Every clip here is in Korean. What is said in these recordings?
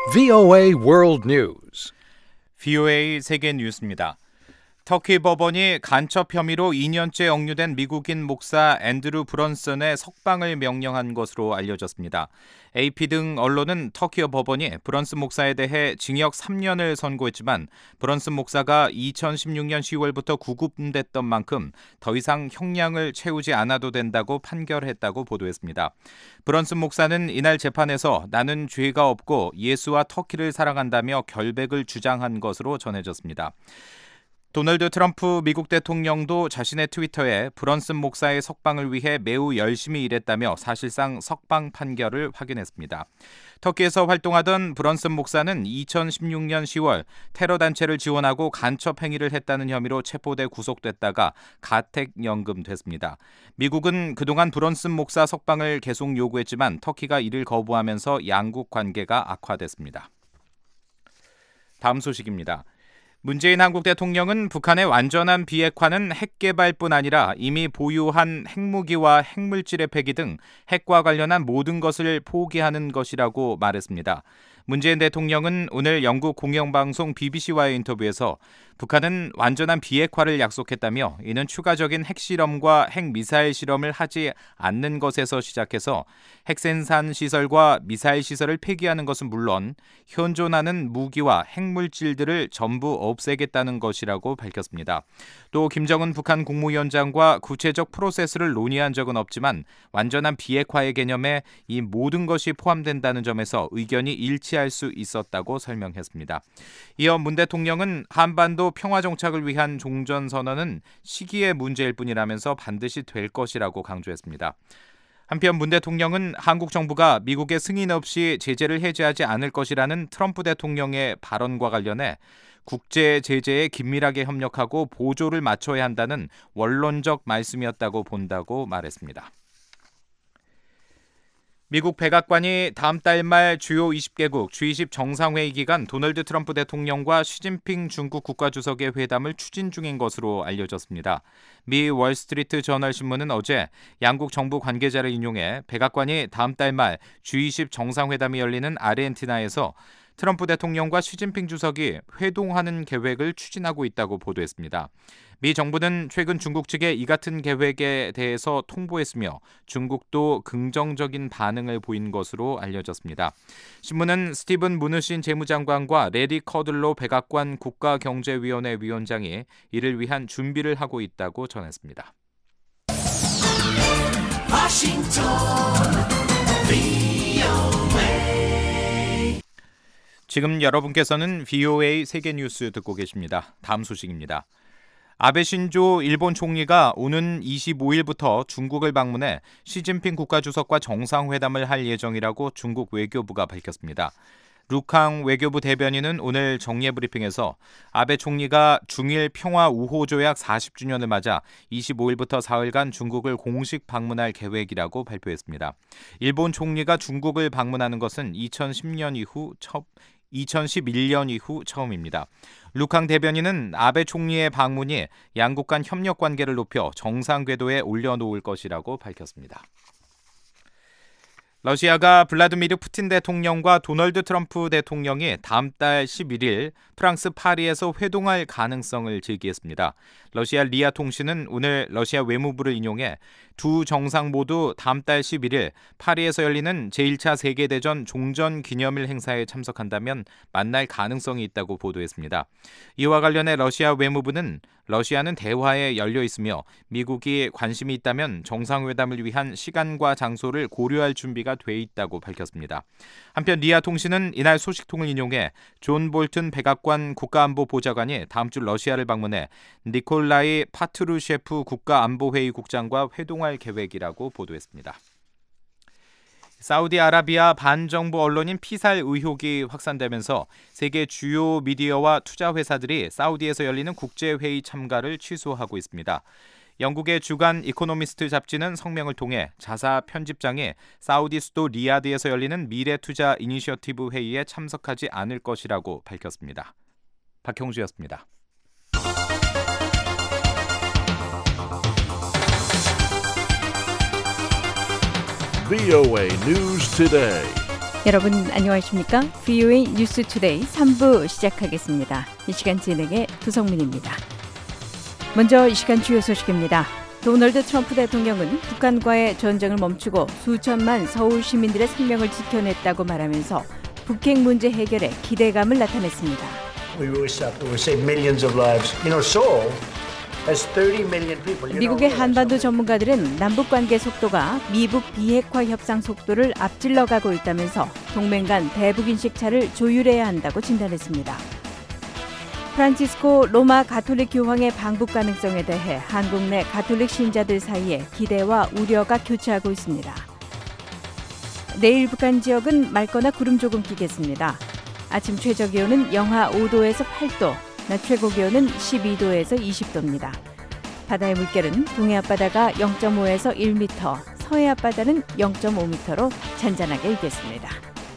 VOA World News. VOA 세계 뉴스입니다. 터키 법원이 간첩 혐의로 2년째 억류된 미국인 목사 앤드루 브런슨의 석방을 명령한 것으로 알려졌습니다. AP 등 언론은 터키 법원이 브런슨 목사에 대해 징역 3년을 선고했지만 브런슨 목사가 2016년 10월부터 구금됐던 만큼 더 이상 형량을 채우지 않아도 된다고 판결했다고 보도했습니다. 브런슨 목사는 이날 재판에서 나는 죄가 없고 예수와 터키를 사랑한다며 결백을 주장한 것으로 전해졌습니다. 도널드 트럼프 미국 대통령도 자신의 트위터에 브런슨 목사의 석방을 위해 매우 열심히 일했다며 사실상 석방 판결을 확인했습니다. 터키에서 활동하던 브런슨 목사는 2016년 10월 테러 단체를 지원하고 간첩 행위를 했다는 혐의로 체포돼 구속됐다가 가택연금됐습니다. 미국은 그동안 브런슨 목사 석방을 계속 요구했지만 터키가 이를 거부하면서 양국 관계가 악화됐습니다. 다음 소식입니다. 문재인 한국 대통령은 북한의 완전한 비핵화는 핵 개발뿐 아니라 이미 보유한 핵무기와 핵물질의 폐기 등 핵과 관련한 모든 것을 포기하는 것이라고 말했습니다. 문재인 대통령은 오늘 영국 공영방송 BBC와의 인터뷰에서 북한은 완전한 비핵화를 약속했다며 이는 추가적인 핵실험과 핵미사일 실험을 하지 않는 것에서 시작해서 핵생산 시설과 미사일 시설을 폐기하는 것은 물론 현존하는 무기와 핵물질들을 전부 없애겠다는 것이라고 밝혔습니다. 또 김정은 북한 국무위원장과 구체적 프로세스를 논의한 적은 없지만 완전한 비핵화의 개념에 이 모든 것이 포함된다는 점에서 의견이 일치할 수 있었다고 설명했습니다. 이어 문 대통령은 한반도 평화 정착을 위한 종전선언은 시기의 문제일 뿐이라면서 반드시 될 것이라고 강조했습니다. 한편 문 대통령은 한국 정부가 미국의 승인 없이 제재를 해제하지 않을 것이라는 트럼프 대통령의 발언과 관련해 국제 제재에 긴밀하게 협력하고 보조를 맞춰야 한다는 원론적 말씀이었다고 본다고 말했습니다. 미국 백악관이 다음 달 말 주요 20개국 G20 정상회의 기간 도널드 트럼프 대통령과 시진핑 중국 국가주석의 회담을 추진 중인 것으로 알려졌습니다. 미 월스트리트 저널 신문은 어제 양국 정부 관계자를 인용해 백악관이 다음 달 말 G20 정상회담이 열리는 아르헨티나에서 트럼프 대통령과 시진핑 주석이 회동하는 계획을 추진하고 있다고 보도했습니다. 미 정부는 최근 중국 측에 이 같은 계획에 대해서 통보했으며 중국도 긍정적인 반응을 보인 것으로 알려졌습니다. 신문은 스티븐 무누신 재무장관과 레리 커들로 백악관 국가경제위원회 위원장이 이를 위한 준비를 하고 있다고 전했습니다. 지금 여러분께서는 VOA 세계뉴스 듣고 계십니다. 다음 소식입니다. 아베 신조 일본 총리가 오는 25일부터 중국을 방문해 시진핑 국가주석과 정상회담을 할 예정이라고 중국 외교부가 밝혔습니다. 루캉 외교부 대변인은 오늘 정례 브리핑에서 아베 총리가 중일 평화 우호 조약 40주년을 맞아 25일부터 사흘간 중국을 공식 방문할 계획이라고 발표했습니다. 일본 총리가 중국을 방문하는 것은 2011년 이후 처음입니다. 루캉 대변인은 아베 총리의 방문이 양국 간 협력 관계를 높여 정상 궤도에 올려놓을 것이라고 밝혔습니다. 러시아가 블라디미르 푸틴 대통령과 도널드 트럼프 대통령이 다음 달 11일 프랑스 파리에서 회동할 가능성을 제기했습니다. 러시아 리아 통신은 오늘 러시아 외무부를 인용해 두 정상 모두 다음 달 11일 파리에서 열리는 제1차 세계대전 종전 기념일 행사에 참석한다면 만날 가능성이 있다고 보도했습니다. 이와 관련해 러시아 외무부는 러시아는 대화에 열려 있으며 미국이 관심이 있다면 정상회담을 위한 시간과 장소를 고려할 준비가 돼 있다고 밝혔습니다. 한편 리아 통신은 이날 소식통을 인용해 존 볼튼 백악관 국가안보보좌관이 다음 주 러시아를 방문해 니콜라이 파트루셰프 국가안보회의 국장과 회동할 계획이라고 보도했습니다. 사우디아라비아 반정부 언론인 피살 의혹이 확산되면서 세계 주요 미디어와 투자 회사들이 사우디에서 열리는 국제회의 참가를 취소하고 있습니다. 영국의 주간 이코노미스트 잡지는 성명을 통해 자사 편집장이 사우디 수도 리야드에서 열리는 미래투자 이니셔티브 회의에 참석하지 않을 것이라고 밝혔습니다. 박형주였습니다. VOA News Today. 여러분 안녕하십니까? VOA 뉴스 투데이 3부 시작하겠습니다. 이 시간 진행의 두성민입니다. 먼저 이 시간 주요 소식입니다. 도널드 트럼프 대통령은 북한과의 전쟁을 멈추고 수천만 서울 시민들의 생명을 지켜냈다고 말하면서 북핵 문제 해결에 기대감을 나타냈습니다. We will save millions of lives. Seoul has 30 million people. 미국의 한반도 전문가들은 남북관계 속도가 미북 비핵화 협상 속도를 앞질러 가고 있다면서 동맹 간 대북인식 차를 조율해야 한다고 진단했습니다. 프란치스코 로마 가톨릭 교황의 방북 가능성에 대해 한국 내 가톨릭 신자들 사이에 기대와 우려가 교차하고 있습니다. 내일 북한 지역은 맑거나 구름 조금 끼겠습니다. 아침 최저 기온은 영하 5도에서 8도, 낮 최고 기온은 12도에서 20도입니다. 바다의 물결은 동해 앞바다가 0.5에서 1m, 서해 앞바다는 0.5m로 잔잔하게 일겠습니다.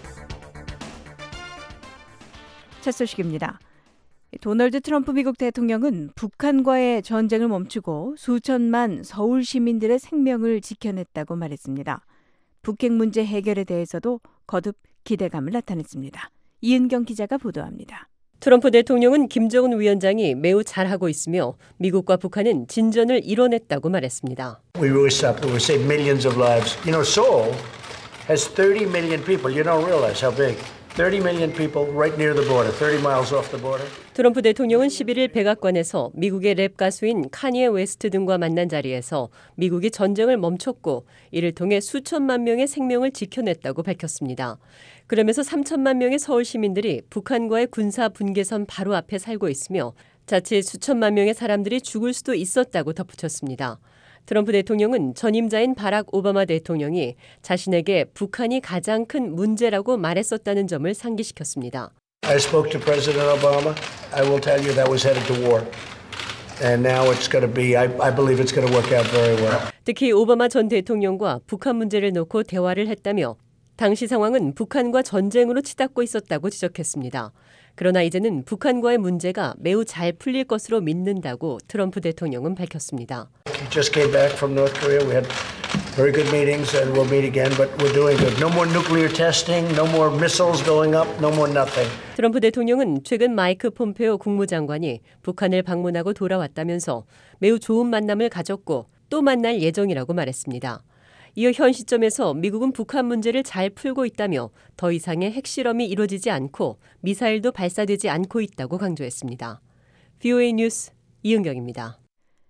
첫 소식입니다. 도널드 트럼프 미국 대통령은 북한과의 전쟁을 멈추고 수천만 서울 시민들의 생명을 지켜냈다고 말했습니다. 북핵 문제 해결에 대해서도 거듭 기대감을 나타냈습니다. 이은경 기자가 보도합니다. 트럼프 대통령은 김정은 위원장이 매우 잘하고 있으며 미국과 북한은 진전을 이뤄냈다고 말했습니다. We will save millions of lives. Seoul has 30 million people. You don't realize how big. 30 million people right near the border, 30 miles off the border. 트럼프 대통령은 11일 백악관에서 미국의 랩 가수인 카니에 웨스트 등과 만난 자리에서 미국이 전쟁을 멈췄고 이를 통해 수천만 명의 생명을 지켜냈다고 밝혔습니다. 그러면서 3천만 명의 서울 시민들이 북한과의 군사 분계선 바로 앞에 살고 있으며 자칫 수천만 명의 사람들이 죽을 수도 있었다고 덧붙였습니다. 트럼프 대통령은 전임자인 바락 오바마 대통령이 자신에게 북한이 가장 큰 문제라고 말했었다는 점을 상기시켰습니다. I spoke to President Obama. I will tell you that was headed to war. And now it's going to be, I believe it's going to work out very well. 특히 오바마 전 대통령과 북한 문제를 놓고 대화를 했다며 당시 상황은 북한과 전쟁으로 치닫고 있었다고 지적했습니다. 그러나 이제는 북한과의 문제가 매우 잘 풀릴 것으로 믿는다고 트럼프 대통령은 밝혔습니다. We just came back from North Korea. We had very good meetings and we'll meet again, but we're doing good. No more nuclear testing, no more missiles going up, no more nothing. 트럼프 대통령은 최근 마이크 폼페오 국무장관이 북한을 방문하고 돌아왔다면서 매우 좋은 만남을 가졌고 또 만날 예정이라고 말했습니다. 이어 현 시점에서 미국은 북한 문제를 잘 풀고 있다며 더 이상의 핵실험이 이루어지지 않고 미사일도 발사되지 않고 있다고 강조했습니다. VOA 뉴스 이은경입니다.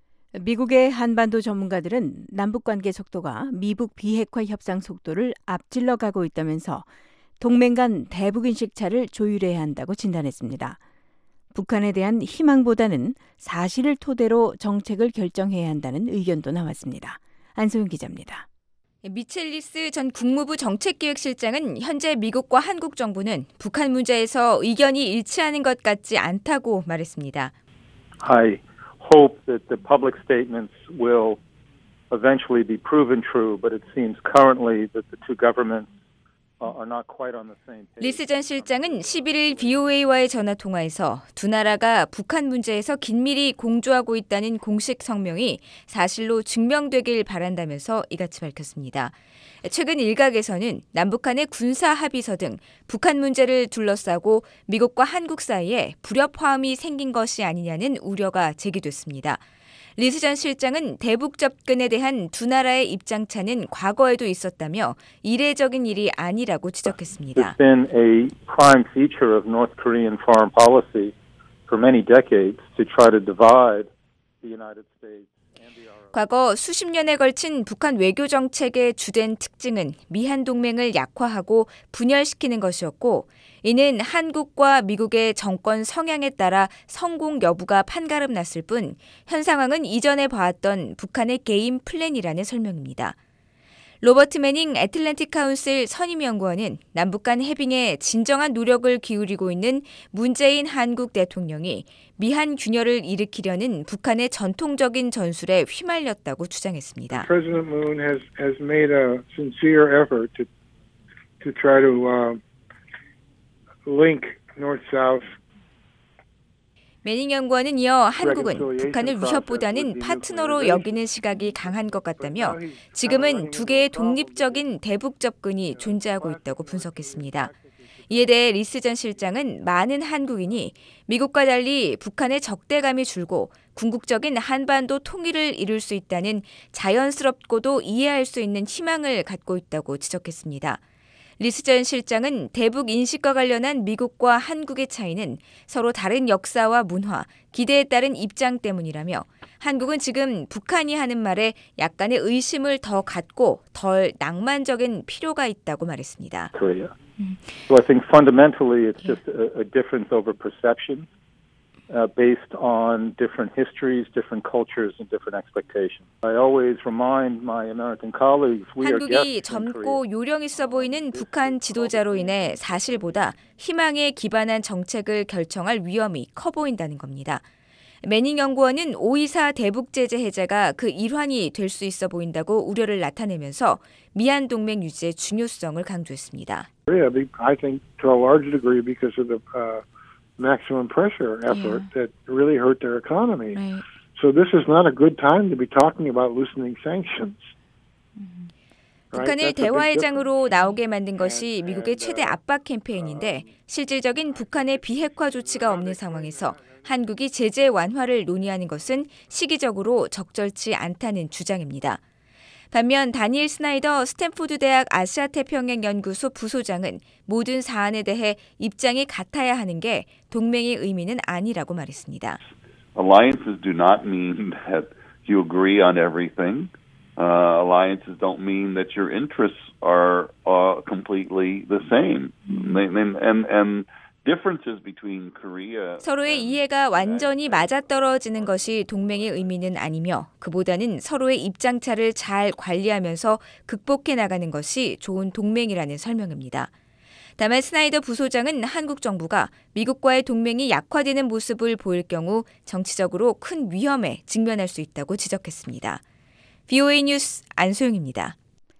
미국의 한반도 전문가들은 남북관계 속도가 미북 비핵화 협상 속도를 앞질러 가고 있다면서 동맹 간 대북인식 차를 조율해야 한다고 진단했습니다. 북한에 대한 희망보다는 사실을 토대로 정책을 결정해야 한다는 의견도 나왔습니다. 안소영 기자입니다. 미첼리스 전 국무부 정책기획실장은 현재 미국과 한국 정부는 북한 문제에서 의견이 일치하는 것 같지 않다고 말했습니다. I hope that the public statements will eventually be proven true, but it seems currently that the two governments are not quite on the same page. 리스 전 실장은 11일 VOA와의 전화 통화에서 두 나라가 북한 문제에서 긴밀히 공조하고 있다는 공식 성명이 사실로 증명되길 바란다면서 이같이 밝혔습니다. 최근 일각에서는 남북한의 군사 합의서 등 북한 문제를 둘러싸고 미국과 한국 사이에 불협화음이 생긴 것이 아니냐는 우려가 제기됐습니다. 리스 전 실장은 대북 접근에 대한 두 나라의 입장차는 과거에도 있었다며 이례적인 일이 아니라고 지적했습니다. It's been a prime feature of North Korean foreign policy for many decades to try to divide the United States. 과거 수십 년에 걸친 북한 외교 정책의 주된 특징은 미한 동맹을 약화하고 분열시키는 것이었고 이는 한국과 미국의 정권 성향에 따라 성공 여부가 판가름 났을 뿐 현 상황은 이전에 봐왔던 북한의 게임 플랜이라는 설명입니다. 로버트 매닝 애틀랜틱 카운슬 선임연구원은 남북 간 해빙에 진정한 노력을 기울이고 있는 문재인 한국 대통령이 미한 균열을 일으키려는 북한의 전통적인 전술에 휘말렸다고 주장했습니다. President Moon has made a sincere effort to try to link North-South. 매닝 연구원은 이어 한국은 북한을 위협보다는 파트너로 여기는 시각이 강한 것 같다며 지금은 두 개의 독립적인 대북 접근이 존재하고 있다고 분석했습니다. 이에 대해 리스 전 실장은 많은 한국인이 미국과 달리 북한의 적대감이 줄고 궁극적인 한반도 통일을 이룰 수 있다는 자연스럽고도 이해할 수 있는 희망을 갖고 있다고 지적했습니다. 리스 전 실장은 대북 인식과 관련한 미국과 한국의 차이는 서로 다른 역사와 문화, 기대에 따른 입장 때문이라며 한국은 지금 북한이 하는 말에 약간의 의심을 더 갖고 덜 낭만적인 필요가 있다고 말했습니다. Korea. So I think fundamentally it's just a difference over perception based on different histories, different cultures, and different expectations. I always remind my American colleagues we are 한국이 guests in Korea. 젊고 요령 있어 보이는 북한 지도자로 인해 사실보다 희망에 기반한 정책을 결정할 위험이 커 보인다는 겁니다. 매닝 연구원은 5.24 대북 제재 해제가 그 일환이 될 수 있어 보인다고 우려를 나타내면서 미한 동맹 유지의 중요성을 강조했습니다. I think to a large degree because of the maximum pressure effort that really hurt their economy. Right. So this is not a good time to be talking about loosening sanctions. 북한을 대화의 장으로 나오게 만든 것이 미국의 최대 압박 캠페인인데 실질적인 북한의 비핵화 조치가 없는 상황에서 한국이 제재 완화를 논의하는 것은 시기적으로 적절치 않다는 주장입니다. 반면 다니엘 스나이더 스탠포드 대학 아시아태평양 연구소 부소장은 모든 사안에 대해 입장이 같아야 하는 게 동맹의 의미는 아니라고 말했습니다. Alliances do not mean that you agree on everything. Alliances don't mean that your interests are completely the same. And differences between Korea. 서로의 이해가 완전히 맞아떨어지는 것이 동맹의 의미는 아니며 그보다는 서로의 입장차를 잘 관리하면서 극복해 나가는 것이 좋은 동맹이라는 설명입니다. 다만 스나이더 부소장은 한국 정부가 미국과의 동맹이 약화되는 모습을 보일 경우 정치적으로 큰 위험에 직면할 수 있다고 지적했습니다. VOA 뉴스 안소영입니다.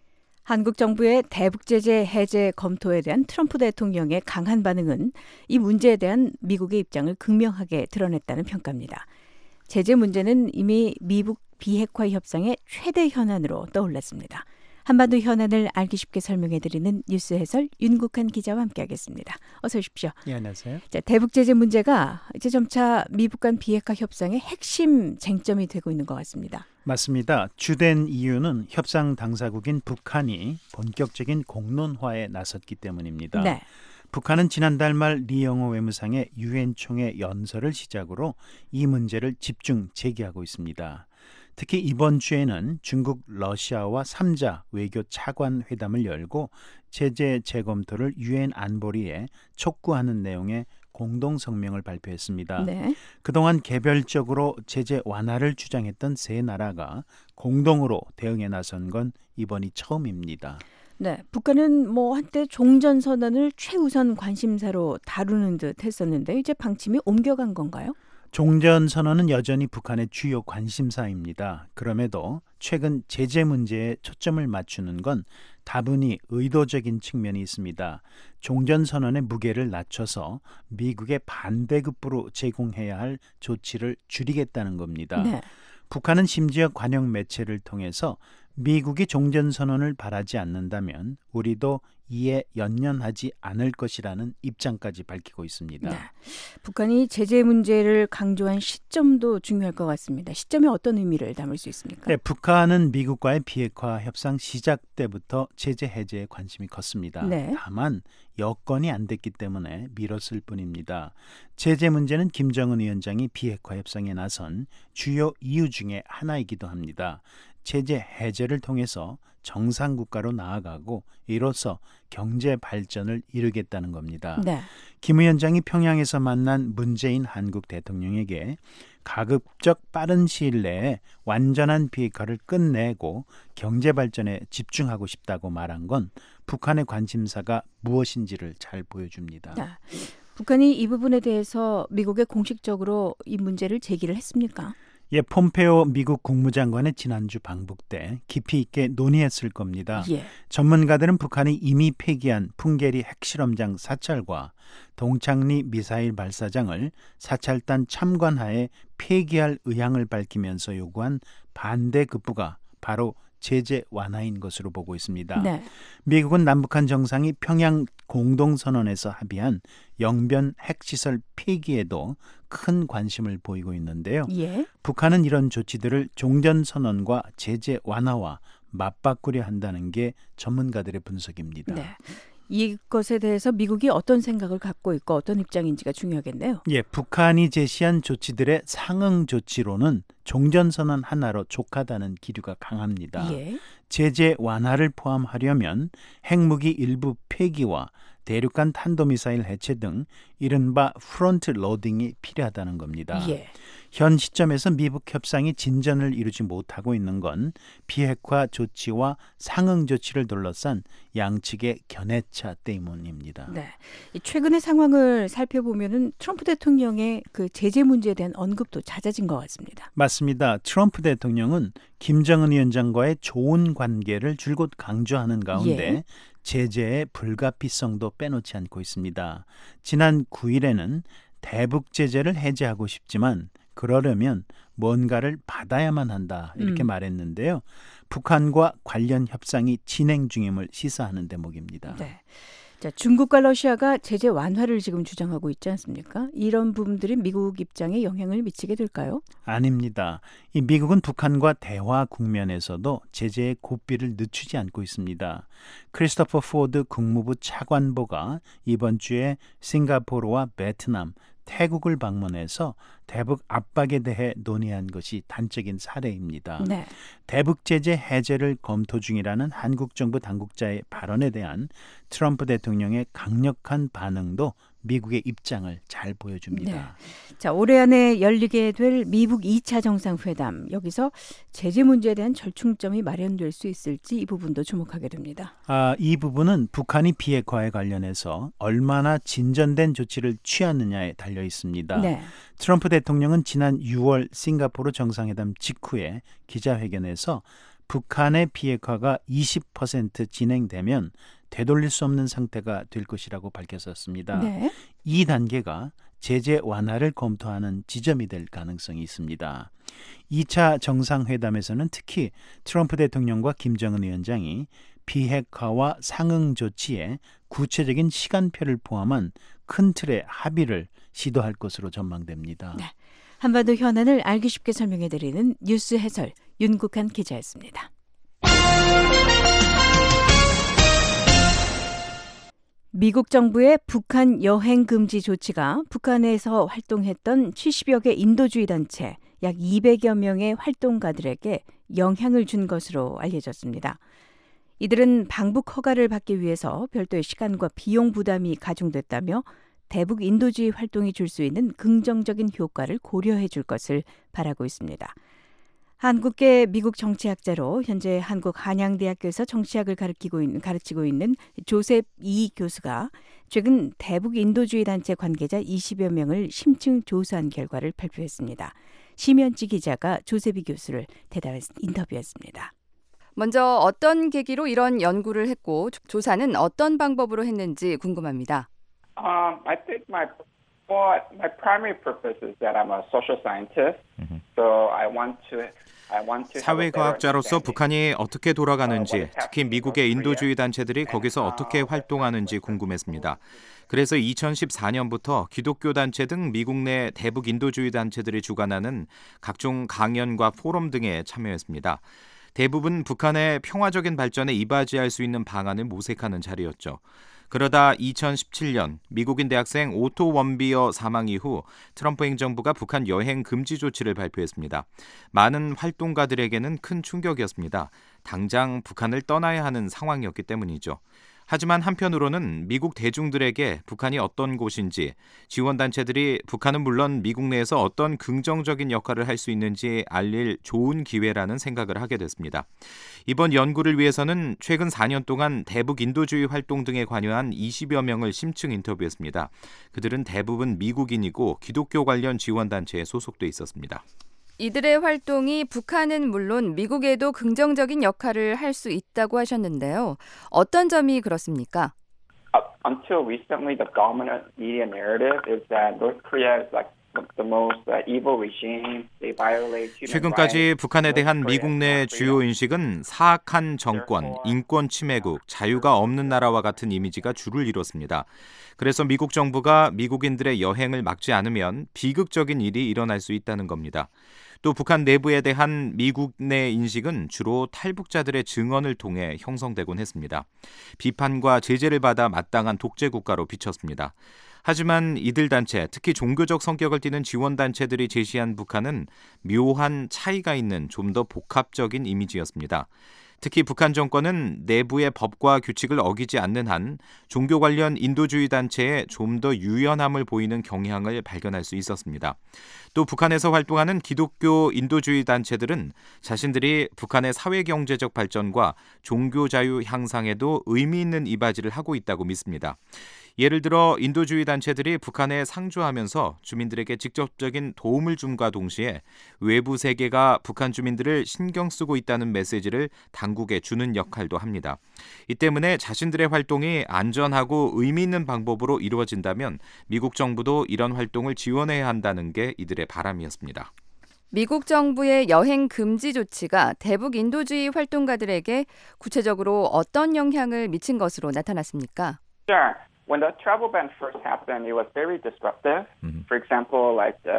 한국 정부의 대북 제재 해제 검토에 대한 트럼프 대통령의 강한 반응은 이 문제에 대한 미국의 입장을 극명하게 드러냈다는 평가입니다. 제재 문제는 이미 미북 비핵화 협상의 최대 현안으로 떠올랐습니다. 한반도 현안을 알기 쉽게 설명해드리는 뉴스 해설 윤국한 기자와 함께하겠습니다. 어서 오십시오. 네, 안녕하세요. 자, 대북 제재 문제가 이제 점차 미북 간 비핵화 협상의 핵심 쟁점이 되고 있는 것 같습니다. 맞습니다. 주된 이유는 협상 당사국인 북한이 본격적인 공론화에 나섰기 때문입니다. 네. 북한은 지난달 말 리영호 외무상의 유엔 총회 연설을 시작으로 이 문제를 집중 제기하고 있습니다. 특히 이번 주에는 중국, 러시아와 3자 외교 차관 회담을 열고 제재 재검토를 유엔 안보리에 촉구하는 내용의 공동성명을 발표했습니다. 네. 그동안 개별적으로 제재 완화를 주장했던 세 나라가 공동으로 대응에 나선 건 이번이 처음입니다. 네, 북한은 한때 종전선언을 최우선 관심사로 다루는 듯 했었는데 이제 방침이 옮겨간 건가요? 종전선언은 여전히 북한의 주요 관심사입니다. 그럼에도 최근 제재 문제에 초점을 맞추는 건 다분히 의도적인 측면이 있습니다. 종전선언의 무게를 낮춰서 미국의 반대급부로 제공해야 할 조치를 줄이겠다는 겁니다. 네. 북한은 심지어 관영 매체를 통해서 미국이 종전선언을 바라지 않는다면 우리도 이에 연연하지 않을 것이라는 입장까지 밝히고 있습니다. 네. 북한이 제재 문제를 강조한 시점도 중요할 것 같습니다. 시점에 어떤 의미를 담을 수 있습니까? 네, 북한은 미국과의 비핵화 협상 시작 때부터 제재 해제에 관심이 컸습니다. 네. 다만 여건이 안 됐기 때문에 미뤘을 뿐입니다. 제재 문제는 김정은 위원장이 비핵화 협상에 나선 주요 이유 중에 하나이기도 합니다. 제재 해제를 통해서 정상국가로 나아가고 이로써 경제 발전을 이루겠다는 겁니다. 네. 김 위원장이 평양에서 만난 문재인 한국 대통령에게 가급적 빠른 시일 내에 완전한 비핵화를 끝내고 경제 발전에 집중하고 싶다고 말한 건 북한의 관심사가 무엇인지를 잘 보여줍니다. 네. 북한이 이 부분에 대해서 미국에 공식적으로 이 문제를 제기를 했습니까? 예, 폼페오 미국 국무장관의 지난주 방북 때 깊이 있게 논의했을 겁니다. 예. 전문가들은 북한이 이미 폐기한 풍계리 핵실험장 사찰과 동창리 미사일 발사장을 사찰단 참관하에 폐기할 의향을 밝히면서 요구한 반대 급부가 바로 제재 완화인 것으로 보고 있습니다. 네. 미국은 남북한 정상이 평양 공동선언에서 합의한 영변 핵시설 폐기에도 큰 관심을 보이고 있는데요. 예. 북한은 이런 조치들을 종전선언과 제재 완화와 맞바꾸려 한다는 게 전문가들의 분석입니다. 네. 이것에 대해서 미국이 어떤 생각을 갖고 있고 어떤 입장인지가 중요하겠네요. 예, 북한이 제시한 조치들의 상응 조치로는 종전선언 하나로 족하다는 기류가 강합니다. 예. 제재 완화를 포함하려면 핵무기 일부 폐기와 대륙간 탄도미사일 해체 등 이른바 프론트 로딩이 필요하다는 겁니다. 예. 현 시점에서 미북 협상이 진전을 이루지 못하고 있는 건 비핵화 조치와 상응 조치를 둘러싼 양측의 견해차 때문입니다. 네. 이 최근의 상황을 살펴보면은 트럼프 대통령의 그 제재 문제에 대한 언급도 잦아진 것 같습니다. 맞습니다. 트럼프 대통령은 김정은 위원장과의 좋은 관계를 줄곧 강조하는 가운데 예. 제재의 불가피성도 빼놓지 않고 있습니다. 지난 9일에는 대북 제재를 해제하고 싶지만 그러려면 뭔가를 받아야만 한다 이렇게 말했는데요. 북한과 관련 협상이 진행 중임을 시사하는 대목입니다. 네. 자, 중국과 러시아가 제재 완화를 지금 주장하고 있지 않습니까? 이런 부분들이 미국 입장에 영향을 미치게 될까요? 아닙니다. 이 미국은 북한과 대화 국면에서도 제재의 고삐를 늦추지 않고 있습니다. 크리스토퍼 포드 국무부 차관보가 이번 주에 싱가포르와 베트남, 태국을 방문해서 대북 압박에 대해 논의한 것이 단적인 사례입니다. 네. 대북 제재 해제를 검토 중이라는 한국 정부 당국자의 발언에 대한 트럼프 대통령의 강력한 반응도 미국의 입장을 잘 보여줍니다. 네. 자, 올해 안에 열리게 될 미북 2차 정상회담. 여기서 제재 문제에 대한 절충점이 마련될 수 있을지 이 부분도 주목하게 됩니다. 이 부분은 북한이 비핵화에 관련해서 얼마나 진전된 조치를 취하느냐에 달려 있습니다. 네. 트럼프 대통령은 지난 6월 싱가포르 정상회담 직후에 기자회견에서 북한의 비핵화가 20% 진행되면 되돌릴 수 없는 상태가 될 것이라고 밝혔었습니다. 네. 이 단계가 제재 완화를 검토하는 지점이 될 가능성이 있습니다. 2차 정상회담에서는 특히 트럼프 대통령과 김정은 위원장이 비핵화와 상응 조치에 구체적인 시간표를 포함한 큰 틀의 합의를 시도할 것으로 전망됩니다. 네. 한반도 현안을 알기 쉽게 설명해드리는 뉴스 해설 윤국한 기자였습니다. 미국 정부의 북한 여행 금지 조치가 북한에서 활동했던 70여 개 인도주의 단체 약 200여 명의 활동가들에게 영향을 준 것으로 알려졌습니다. 이들은 방북 허가를 받기 위해서 별도의 시간과 비용 부담이 가중됐다며 대북 인도주의 활동이 줄 수 있는 긍정적인 효과를 고려해 줄 것을 바라고 있습니다. 한국계 미국 정치학자로 현재 한국 한양대학교에서 정치학을 가르치고 있는 조셉 이 교수가 최근 대북 인도주의 단체 관계자 20여 명을 심층 조사한 결과를 발표했습니다. 심연지 기자가 조셉 이 교수를 인터뷰했습니다. 먼저 어떤 계기로 이런 연구를 했고 조사는 어떤 방법으로 했는지 궁금합니다. I think my primary purpose is that I'm a social scientist, so I want to 사회과학자로서 북한이 어떻게 돌아가는지, 특히 미국의 인도주의 단체들이 거기서 어떻게 활동하는지 궁금했습니다. 그래서 2014년부터 기독교 단체 등 미국 내 대북 인도주의 단체들이 주관하는 각종 강연과 포럼 등에 참여했습니다. 대부분 북한의 평화적인 발전에 이바지할 수 있는 방안을 모색하는 자리였죠. 그러다 2017년 미국인 대학생 오토 원비어 사망 이후 트럼프 행정부가 북한 여행 금지 조치를 발표했습니다. 많은 활동가들에게는 큰 충격이었습니다. 당장 북한을 떠나야 하는 상황이었기 때문이죠. 하지만 한편으로는 미국 대중들에게 북한이 어떤 곳인지, 지원단체들이 북한은 물론 미국 내에서 어떤 긍정적인 역할을 할 수 있는지 알릴 좋은 기회라는 생각을 하게 됐습니다. 이번 연구를 위해서는 최근 4년 동안 대북 인도주의 활동 등에 관여한 20여 명을 심층 인터뷰했습니다. 그들은 대부분 미국인이고 기독교 관련 지원단체에 소속돼 있었습니다. 이들의 활동이 북한은 물론 미국에도 긍정적인 역할을 할 수 있다고 하셨는데요. 어떤 점이 그렇습니까? Until recently, the dominant media narrative is that North Korea is like the most evil regime. They violate human 최근까지 rights. 북한에 대한 미국 내 주요 인식은 사악한 정권, 인권 침해국, 자유가 없는 나라와 같은 이미지가 주를 이뤘습니다. 그래서 미국 정부가 미국인들의 여행을 막지 않으면 비극적인 일이 일어날 수 있다는 겁니다. 또 북한 내부에 대한 미국 내 인식은 주로 탈북자들의 증언을 통해 형성되곤 했습니다. 비판과 제재를 받아 마땅한 독재 국가로 비쳤습니다. 하지만 이들 단체, 특히 종교적 성격을 띠는 지원단체들이 제시한 북한은 묘한 차이가 있는 좀 더 복합적인 이미지였습니다. 특히 북한 정권은 내부의 법과 규칙을 어기지 않는 한 종교 관련 인도주의 단체에 좀 더 유연함을 보이는 경향을 발견할 수 있었습니다. 또 북한에서 활동하는 기독교 인도주의 단체들은 자신들이 북한의 사회경제적 발전과 종교 자유 향상에도 의미 있는 이바지를 하고 있다고 믿습니다. 예를 들어 인도주의 단체들이 북한에 상주하면서 주민들에게 직접적인 도움을 줌과 동시에 외부 세계가 북한 주민들을 신경 쓰고 있다는 메시지를 당국에 주는 역할도 합니다. 이 때문에 자신들의 활동이 안전하고 의미 있는 방법으로 이루어진다면 미국 정부도 이런 활동을 지원해야 한다는 게 이들의 바람이었습니다. 미국 정부의 여행 금지 조치가 대북 인도주의 활동가들에게 구체적으로 어떤 영향을 미친 것으로 나타났습니까? Sure. When the travel ban first happened, it was very disruptive. For example,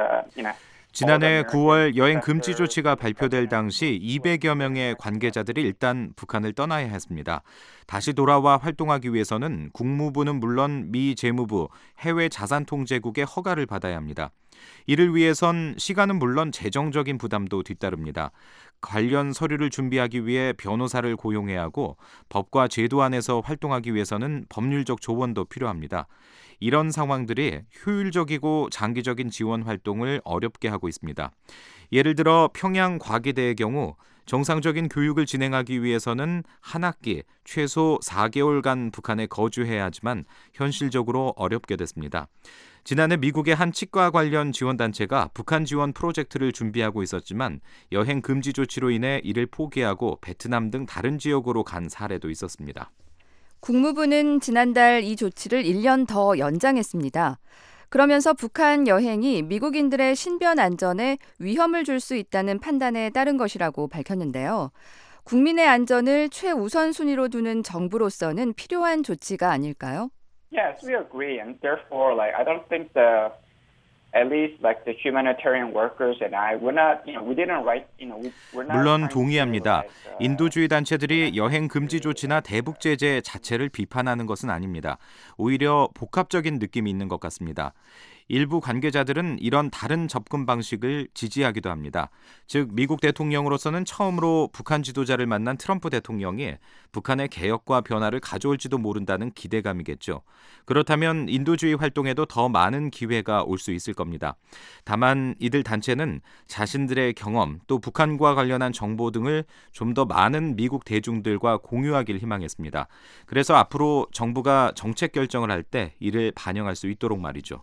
지난해 9월 여행 금지 조치가 발표될 당시 200여 명의 관계자들이 일단 북한을 떠나야 했습니다. 다시 돌아와 활동하기 위해서는 국무부는 물론 미 재무부, 해외 자산통제국의 허가를 받아야 합니다. 이를 위해선 시간은 물론 재정적인 부담도 뒤따릅니다. 관련 서류를 준비하기 위해 변호사를 고용해야 하고 법과 제도 안에서 활동하기 위해서는 법률적 조언도 필요합니다. 이런 상황들이 효율적이고 장기적인 지원 활동을 어렵게 하고 있습니다. 예를 들어 평양 과기대의 경우 정상적인 교육을 진행하기 위해서는 한 학기 최소 4개월간 북한에 거주해야 하지만 현실적으로 어렵게 됐습니다. 지난해 미국의 한 치과 관련 지원단체가 북한 지원 프로젝트를 준비하고 있었지만 여행 금지 조치로 인해 이를 포기하고 베트남 등 다른 지역으로 간 사례도 있었습니다. 국무부는 지난달 이 조치를 1년 더 연장했습니다. 그러면서 북한 여행이 미국인들의 신변 안전에 위험을 줄 수 있다는 판단에 따른 것이라고 밝혔는데요. 국민의 안전을 최우선 순위로 두는 정부로서는 필요한 조치가 아닐까요? Yes, we agree, and therefore, I don't think at least the humanitarian workers and I, we didn't write, we're not. 물론 동의합니다. 인도주의 단체들이 여행 금지 조치나 대북 제재 자체를 비판하는 것은 아닙니다. 오히려 복합적인 느낌이 있는 것 같습니다. 일부 관계자들은 이런 다른 접근 방식을 지지하기도 합니다. 즉 미국 대통령으로서는 처음으로 북한 지도자를 만난 트럼프 대통령이 북한의 개혁과 변화를 가져올지도 모른다는 기대감이겠죠. 그렇다면 인도주의 활동에도 더 많은 기회가 올 수 있을 겁니다. 다만 이들 단체는 자신들의 경험 또 북한과 관련한 정보 등을 좀 더 많은 미국 대중들과 공유하길 희망했습니다. 그래서 앞으로 정부가 정책 결정을 할 때 이를 반영할 수 있도록 말이죠.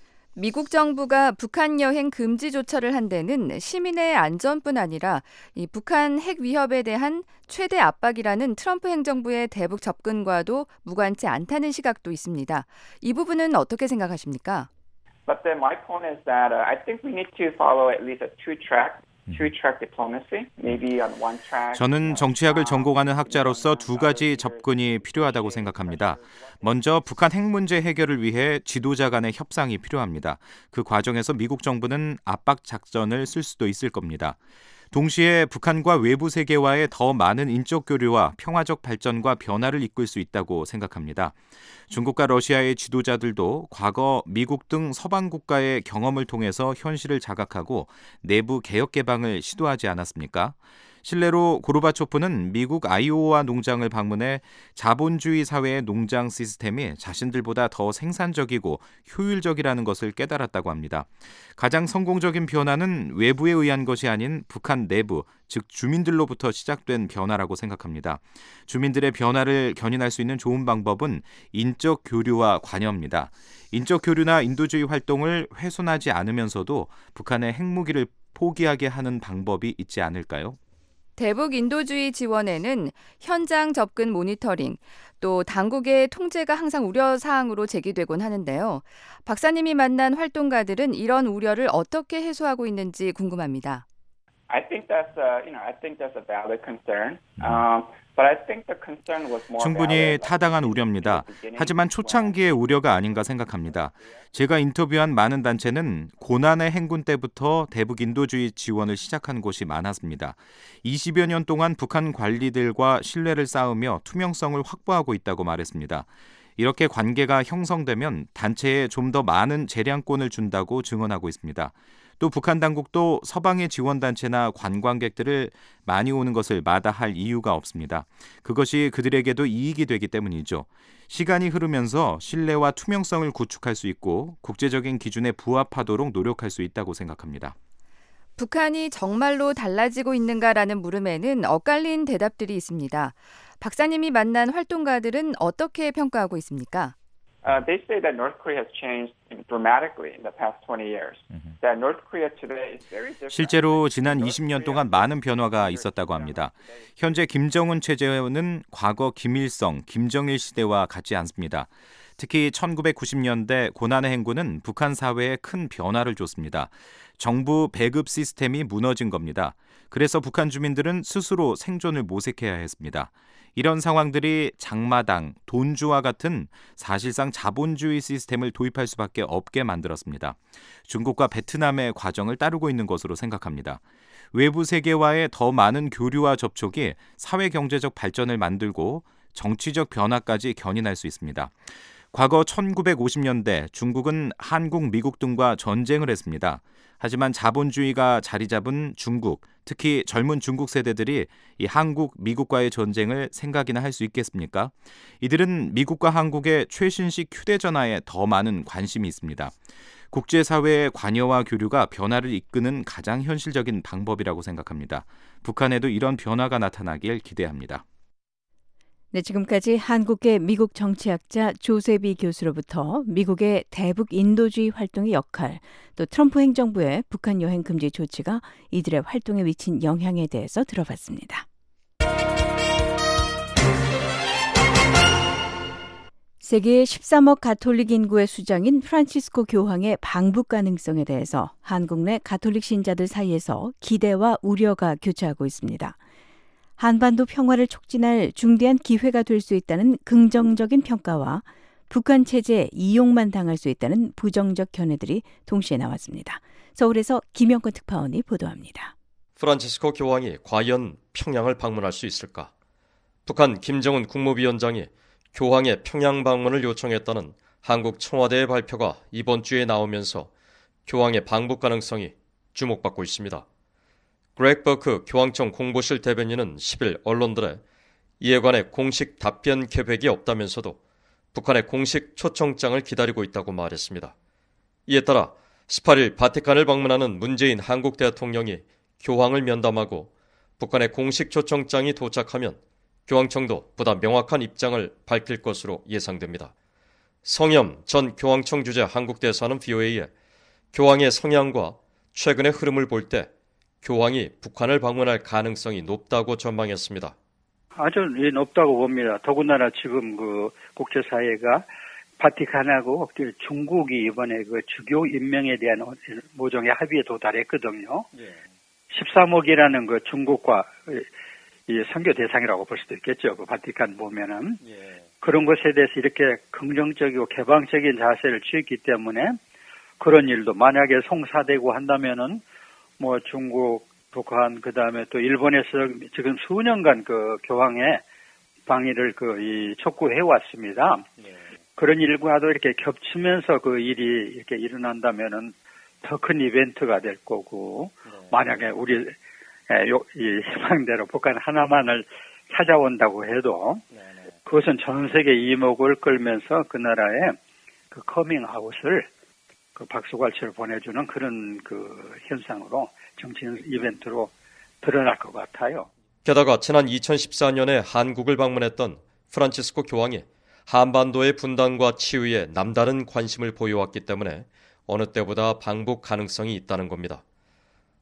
미국 정부가 북한 여행 금지 조처를 한 데는 시민의 안전뿐 아니라 이 북한 핵 위협에 대한 최대 압박이라는 트럼프 행정부의 대북 접근과도 무관치 않다는 시각도 있습니다. 이 부분은 어떻게 생각하십니까? But then my point is that I think we need to follow at least a two-track diplomacy, maybe on one track. 저는 정치학을 전공하는 학자로서 두 가지 접근이 필요하다고 생각합니다. 먼저 북한 핵 문제 해결을 위해 지도자 간의 협상이 필요합니다. 그 과정에서 미국 정부는 압박 작전을 쓸 수도 있을 겁니다. 동시에 북한과 외부 세계와의 더 많은 인적 교류와 평화적 발전과 변화를 이끌 수 있다고 생각합니다. 중국과 러시아의 지도자들도 과거 미국 등 서방 국가의 경험을 통해서 현실을 자각하고 내부 개혁 개방을 시도하지 않았습니까? 실례로 고르바초프는 미국 아이오와 농장을 방문해 자본주의 사회의 농장 시스템이 자신들보다 더 생산적이고 효율적이라는 것을 깨달았다고 합니다. 가장 성공적인 변화는 외부에 의한 것이 아닌 북한 내부, 즉 주민들로부터 시작된 변화라고 생각합니다. 주민들의 변화를 견인할 수 있는 좋은 방법은 인적 교류와 관여입니다. 인적 교류나 인도주의 활동을 훼손하지 않으면서도 북한의 핵무기를 포기하게 하는 방법이 있지 않을까요? 대북 인도주의 지원에는 현장 접근 모니터링, 또 당국의 통제가 항상 우려 사항으로 제기되곤 하는데요. 박사님이 만난 활동가들은 이런 우려를 어떻게 해소하고 있는지 궁금합니다. I think that's a valid concern. But I think the concern was more 충분히 타당한 우려입니다. 하지만 초창기의 우려가 아닌가 생각합니다. 제가 인터뷰한 많은 단체는 고난의 행군 때부터 대북 인도주의 지원을 시작한 곳이 많았습니다. 20여 년 동안 북한 관리들과 신뢰를 쌓으며 투명성을 확보하고 있다고 말했습니다. 이렇게 관계가 형성되면 단체에 좀 더 많은 재량권을 준다고 증언하고 있습니다. 또 북한 당국도 서방의 지원단체나 관광객들을 많이 오는 것을 마다할 이유가 없습니다. 그것이 그들에게도 이익이 되기 때문이죠. 시간이 흐르면서 신뢰와 투명성을 구축할 수 있고 국제적인 기준에 부합하도록 노력할 수 있다고 생각합니다. 북한이 정말로 달라지고 있는가라는 물음에는 엇갈린 대답들이 있습니다. 박사님이 만난 활동가들은 어떻게 평가하고 있습니까? They say that North Korea has changed dramatically in the past 20 years. That North Korea today is very different. 실제로 지난 20년 동안 많은 변화가 있었다고 합니다. 현재 김정은 체제는 과거 김일성, 김정일 시대와 같지 않습니다. 특히 1990년대 고난의 행군은 북한 사회에 큰 변화를 줬습니다. 정부 배급 시스템이 무너진 겁니다. 그래서 북한 주민들은 스스로 생존을 모색해야 했습니다. 이런 상황들이 장마당, 돈주와 같은 사실상 자본주의 시스템을 도입할 수밖에 없게 만들었습니다. 중국과 베트남의 과정을 따르고 있는 것으로 생각합니다. 외부 세계와의 더 많은 교류와 접촉이 사회 경제적 발전을 만들고 정치적 변화까지 견인할 수 있습니다. 과거 1950년대 중국은 한국, 미국 등과 전쟁을 했습니다. 하지만 자본주의가 자리 잡은 중국, 특히 젊은 중국 세대들이 이 한국, 미국과의 전쟁을 생각이나 할 수 있겠습니까? 이들은 미국과 한국의 최신식 휴대전화에 더 많은 관심이 있습니다. 국제사회의 관여와 교류가 변화를 이끄는 가장 현실적인 방법이라고 생각합니다. 북한에도 이런 변화가 나타나길 기대합니다. 네, 지금까지 한국계 미국 정치학자 조세비 교수로부터 미국의 대북 인도주의 활동의 역할, 또 트럼프 행정부의 북한 여행 금지 조치가 이들의 활동에 미친 영향에 대해서 들어봤습니다. 세계 13억 가톨릭 인구의 수장인 프란치스코 교황의 방북 가능성에 대해서 한국 내 가톨릭 신자들 사이에서 기대와 우려가 교차하고 있습니다. 한반도 평화를 촉진할 중대한 기회가 될 수 있다는 긍정적인 평가와 북한 체제 이용만 당할 수 있다는 부정적 견해들이 동시에 나왔습니다. 서울에서 김영권 특파원이 보도합니다. 프란치스코 교황이 과연 평양을 방문할 수 있을까? 북한 김정은 국무위원장이 교황의 평양 방문을 요청했다는 한국 청와대의 발표가 이번 주에 나오면서 교황의 방북 가능성이 주목받고 있습니다. 그렉 버크 교황청 공보실 대변인은 10일 언론들에 이에 관해 공식 답변 계획이 없다면서도 북한의 공식 초청장을 기다리고 있다고 말했습니다. 이에 따라 18일 바티칸을 방문하는 문재인 한국 대통령이 교황을 면담하고 북한의 공식 초청장이 도착하면 교황청도 보다 명확한 입장을 밝힐 것으로 예상됩니다. 성염 전 교황청 주재 한국 대사는 VOA에 교황의 성향과 최근의 흐름을 볼 때 교황이 북한을 방문할 가능성이 높다고 전망했습니다. 아주 높다고 봅니다. 더군다나 지금 그 국제사회가 바티칸하고 중국이 이번에 그 주교 임명에 대한 모종의 합의에 도달했거든요. 13억이라는 그 중국과 이 선교 대상이라고 볼 수도 있겠죠. 그 바티칸 보면은 그런 것에 대해서 이렇게 긍정적이고 개방적인 자세를 취했기 때문에 그런 일도 만약에 성사되고 한다면은 뭐 중국, 북한, 그 다음에 또 일본에서 지금 수년간 그 교황의 방위를 촉구해 왔습니다. 그런 일과도 이렇게 겹치면서 그 일이 이렇게 일어난다면은 더 큰 이벤트가 될 거고, 만약에 우리 이 희망대로 북한 하나만을 찾아온다고 해도 그것은 전 세계 이목을 끌면서 그 나라의 그 커밍아웃을 그 박수갈채를 보내주는 그런 그 현상으로 정치 이벤트로 드러날 것 같아요. 게다가 지난 2014년에 한국을 방문했던 프란치스코 교황이 한반도의 분단과 치유에 남다른 관심을 보여왔기 때문에 어느 때보다 방북 가능성이 있다는 겁니다.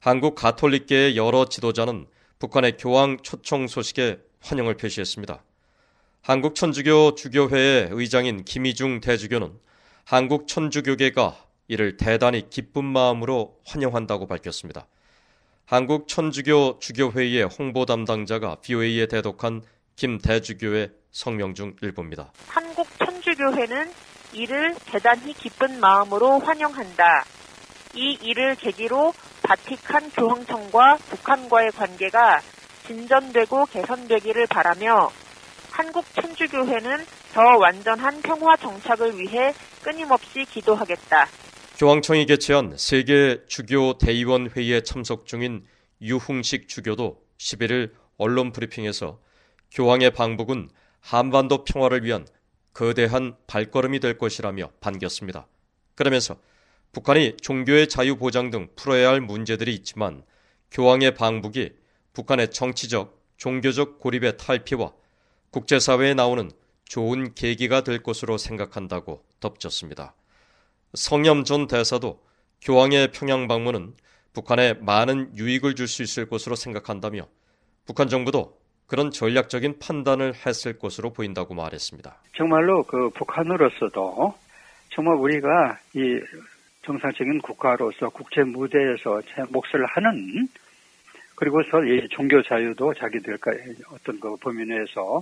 한국 가톨릭계의 여러 지도자는 북한의 교황 초청 소식에 환영을 표시했습니다. 한국 천주교 주교회의 의장인 김희중 대주교는 한국 천주교계가 이를 대단히 기쁜 마음으로 환영한다고 밝혔습니다. 한국 천주교 주교회의 홍보 담당자가 VOA에 대독한 김 대주교의 성명 중 일부입니다. 한국 천주교회는 이를 대단히 기쁜 마음으로 환영한다. 이 일을 계기로 바티칸 교황청과 북한과의 관계가 진전되고 개선되기를 바라며 한국 천주교회는 더 완전한 평화 정착을 위해 끊임없이 기도하겠다. 교황청이 개최한 세계 주교 대의원 회의에 참석 중인 유흥식 주교도 11일 언론 브리핑에서 교황의 방북은 한반도 평화를 위한 거대한 발걸음이 될 것이라며 반겼습니다. 그러면서 북한이 종교의 자유 보장 등 풀어야 할 문제들이 있지만 교황의 방북이 북한의 정치적, 종교적 고립의 탈피와 국제사회에 나오는 좋은 계기가 될 것으로 생각한다고 덧붙였습니다. 성염 전 대사도 교황의 평양 방문은 북한에 많은 유익을 줄 수 있을 것으로 생각한다며 북한 정부도 그런 전략적인 판단을 했을 것으로 보인다고 말했습니다. 정말로 그 북한으로서도 정말 우리가 이 정상적인 국가로서 국제 무대에서 제 몫을 하는, 그리고서 이 종교 자유도 자기들과 어떤 그 범위 내에서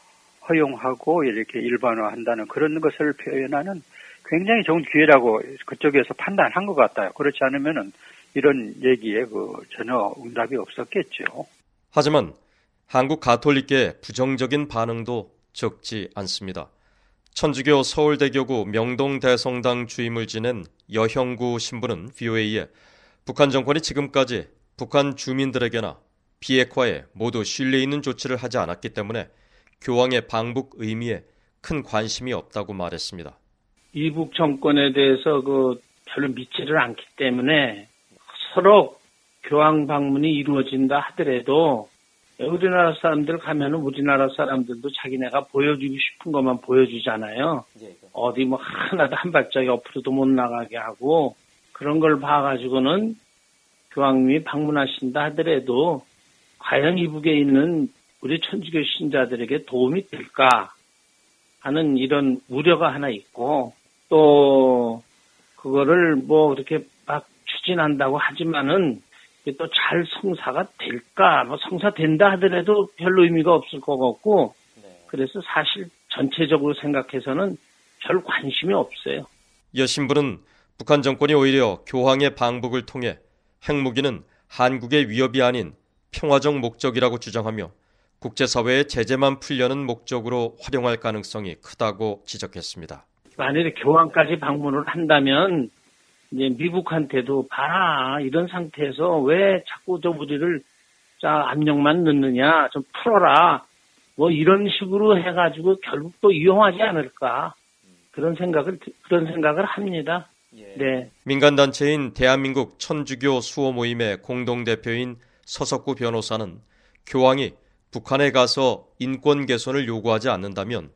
허용하고 이렇게 일반화한다는 그런 것을 표현하는 굉장히 좋은 기회라고 그쪽에서 판단한 것 같아요. 그렇지 않으면은 이런 얘기에 전혀 응답이 없었겠죠. 하지만 한국 가톨릭계의 부정적인 반응도 적지 않습니다. 천주교 서울대교구 명동대성당 주임을 지낸 여형구 신부는 VOA에 북한 정권이 지금까지 북한 주민들에게나 비핵화에 모두 신뢰 있는 조치를 하지 않았기 때문에 교황의 방북 의미에 큰 관심이 없다고 말했습니다. 이북 정권에 대해서 별로 믿지를 않기 때문에 서로 교황 방문이 이루어진다 하더라도 우리나라 사람들 가면은 우리나라 사람들도 자기네가 보여주고 싶은 것만 보여주잖아요. 어디 하나도 한 발짝 옆으로도 못 나가게 하고 그런 걸 봐가지고는 교황님이 방문하신다 하더라도 과연 이북에 있는 우리 천주교 신자들에게 도움이 될까 하는 이런 우려가 하나 있고, 또 그거를 그렇게 막 추진한다고 하지만은 또 잘 성사가 될까, 성사된다 하더라도 별로 의미가 없을 것 같고, 그래서 사실 전체적으로 생각해서는 별 관심이 없어요. 여 신부는 북한 정권이 오히려 교황의 방북을 통해 핵무기는 한국의 위협이 아닌 평화적 목적이라고 주장하며 국제사회의 제재만 풀려는 목적으로 활용할 가능성이 크다고 지적했습니다. 만일에 교황까지 방문을 한다면 이제 미국한테도 봐라, 이런 상태에서 왜 자꾸 우리를 압력만 넣느냐, 좀 풀어라, 이런 식으로 해가지고 결국 또 이용하지 않을까, 그런 생각을 합니다. 네. 민간단체인 대한민국 천주교 수호 모임의 공동대표인 서석구 변호사는 교황이 북한에 가서 인권 개선을 요구하지 않는다면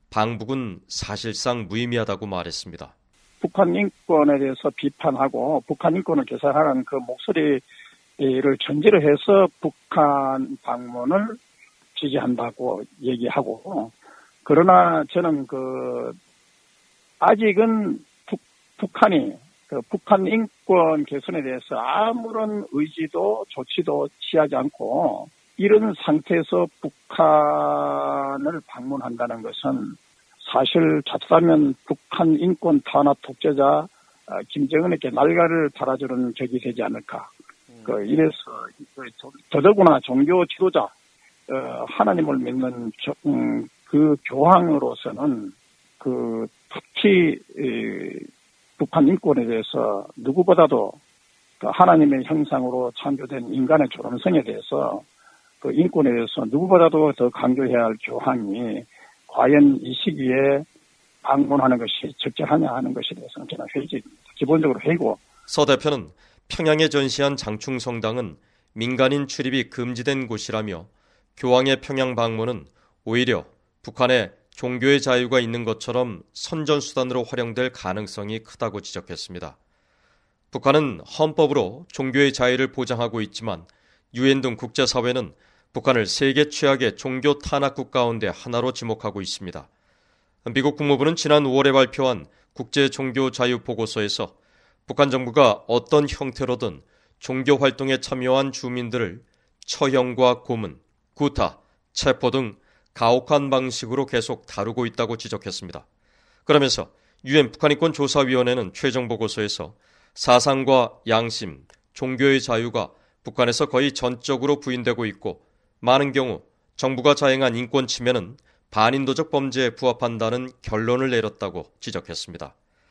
방북은 사실상 무의미하다고 말했습니다. 북한 인권에 대해서 비판하고 북한 인권을 개선하라는 그 목소리를 전제로 해서 북한 방문을 지지한다고 얘기하고, 그러나 저는 아직은 북한이 북한 인권 개선에 대해서 아무런 의지도 조치도 취하지 않고 이런 상태에서 북한을 방문한다는 것은 사실 자칫하면 북한 인권 탄압 독재자 김정은에게 날가를 달아주는 격이 되지 않을까. 이래서 더더구나 종교 지도자, 하나님을 믿는 그 교황으로서는 특히 북한 인권에 대해서 누구보다도 하나님의 형상으로 창조된 인간의 존엄성에 대해서 인권에 대해서 누구보다도 더 강조해야 할 교황이 과연 이 시기에 방문하는 것이 적절하냐 하는 것에 대해서는 저는 기본적으로 회의고. 서 대표는 평양에 전시한 장충성당은 민간인 출입이 금지된 곳이라며 교황의 평양 방문은 오히려 북한에 종교의 자유가 있는 것처럼 선전수단으로 활용될 가능성이 크다고 지적했습니다. 북한은 헌법으로 종교의 자유를 보장하고 있지만 유엔 등 국제사회는 북한을 세계 최악의 종교 탄압국 가운데 하나로 지목하고 있습니다. 미국 국무부는 지난 5월에 발표한 국제 종교 자유 보고서에서 북한 정부가 어떤 형태로든 종교 활동에 참여한 주민들을 처형과 고문, 구타, 체포 등 가혹한 방식으로 계속 다루고 있다고 지적했습니다. 그러면서 유엔 북한인권조사위원회는 최종 보고서에서 사상과 양심, 종교의 자유가 북한에서 거의 전적으로 부인되고 있고 많은 경우 정부가 자행한 인권 침해는 반인도적 범죄에 부합한다는 결론을 내렸다고 지적했습니다.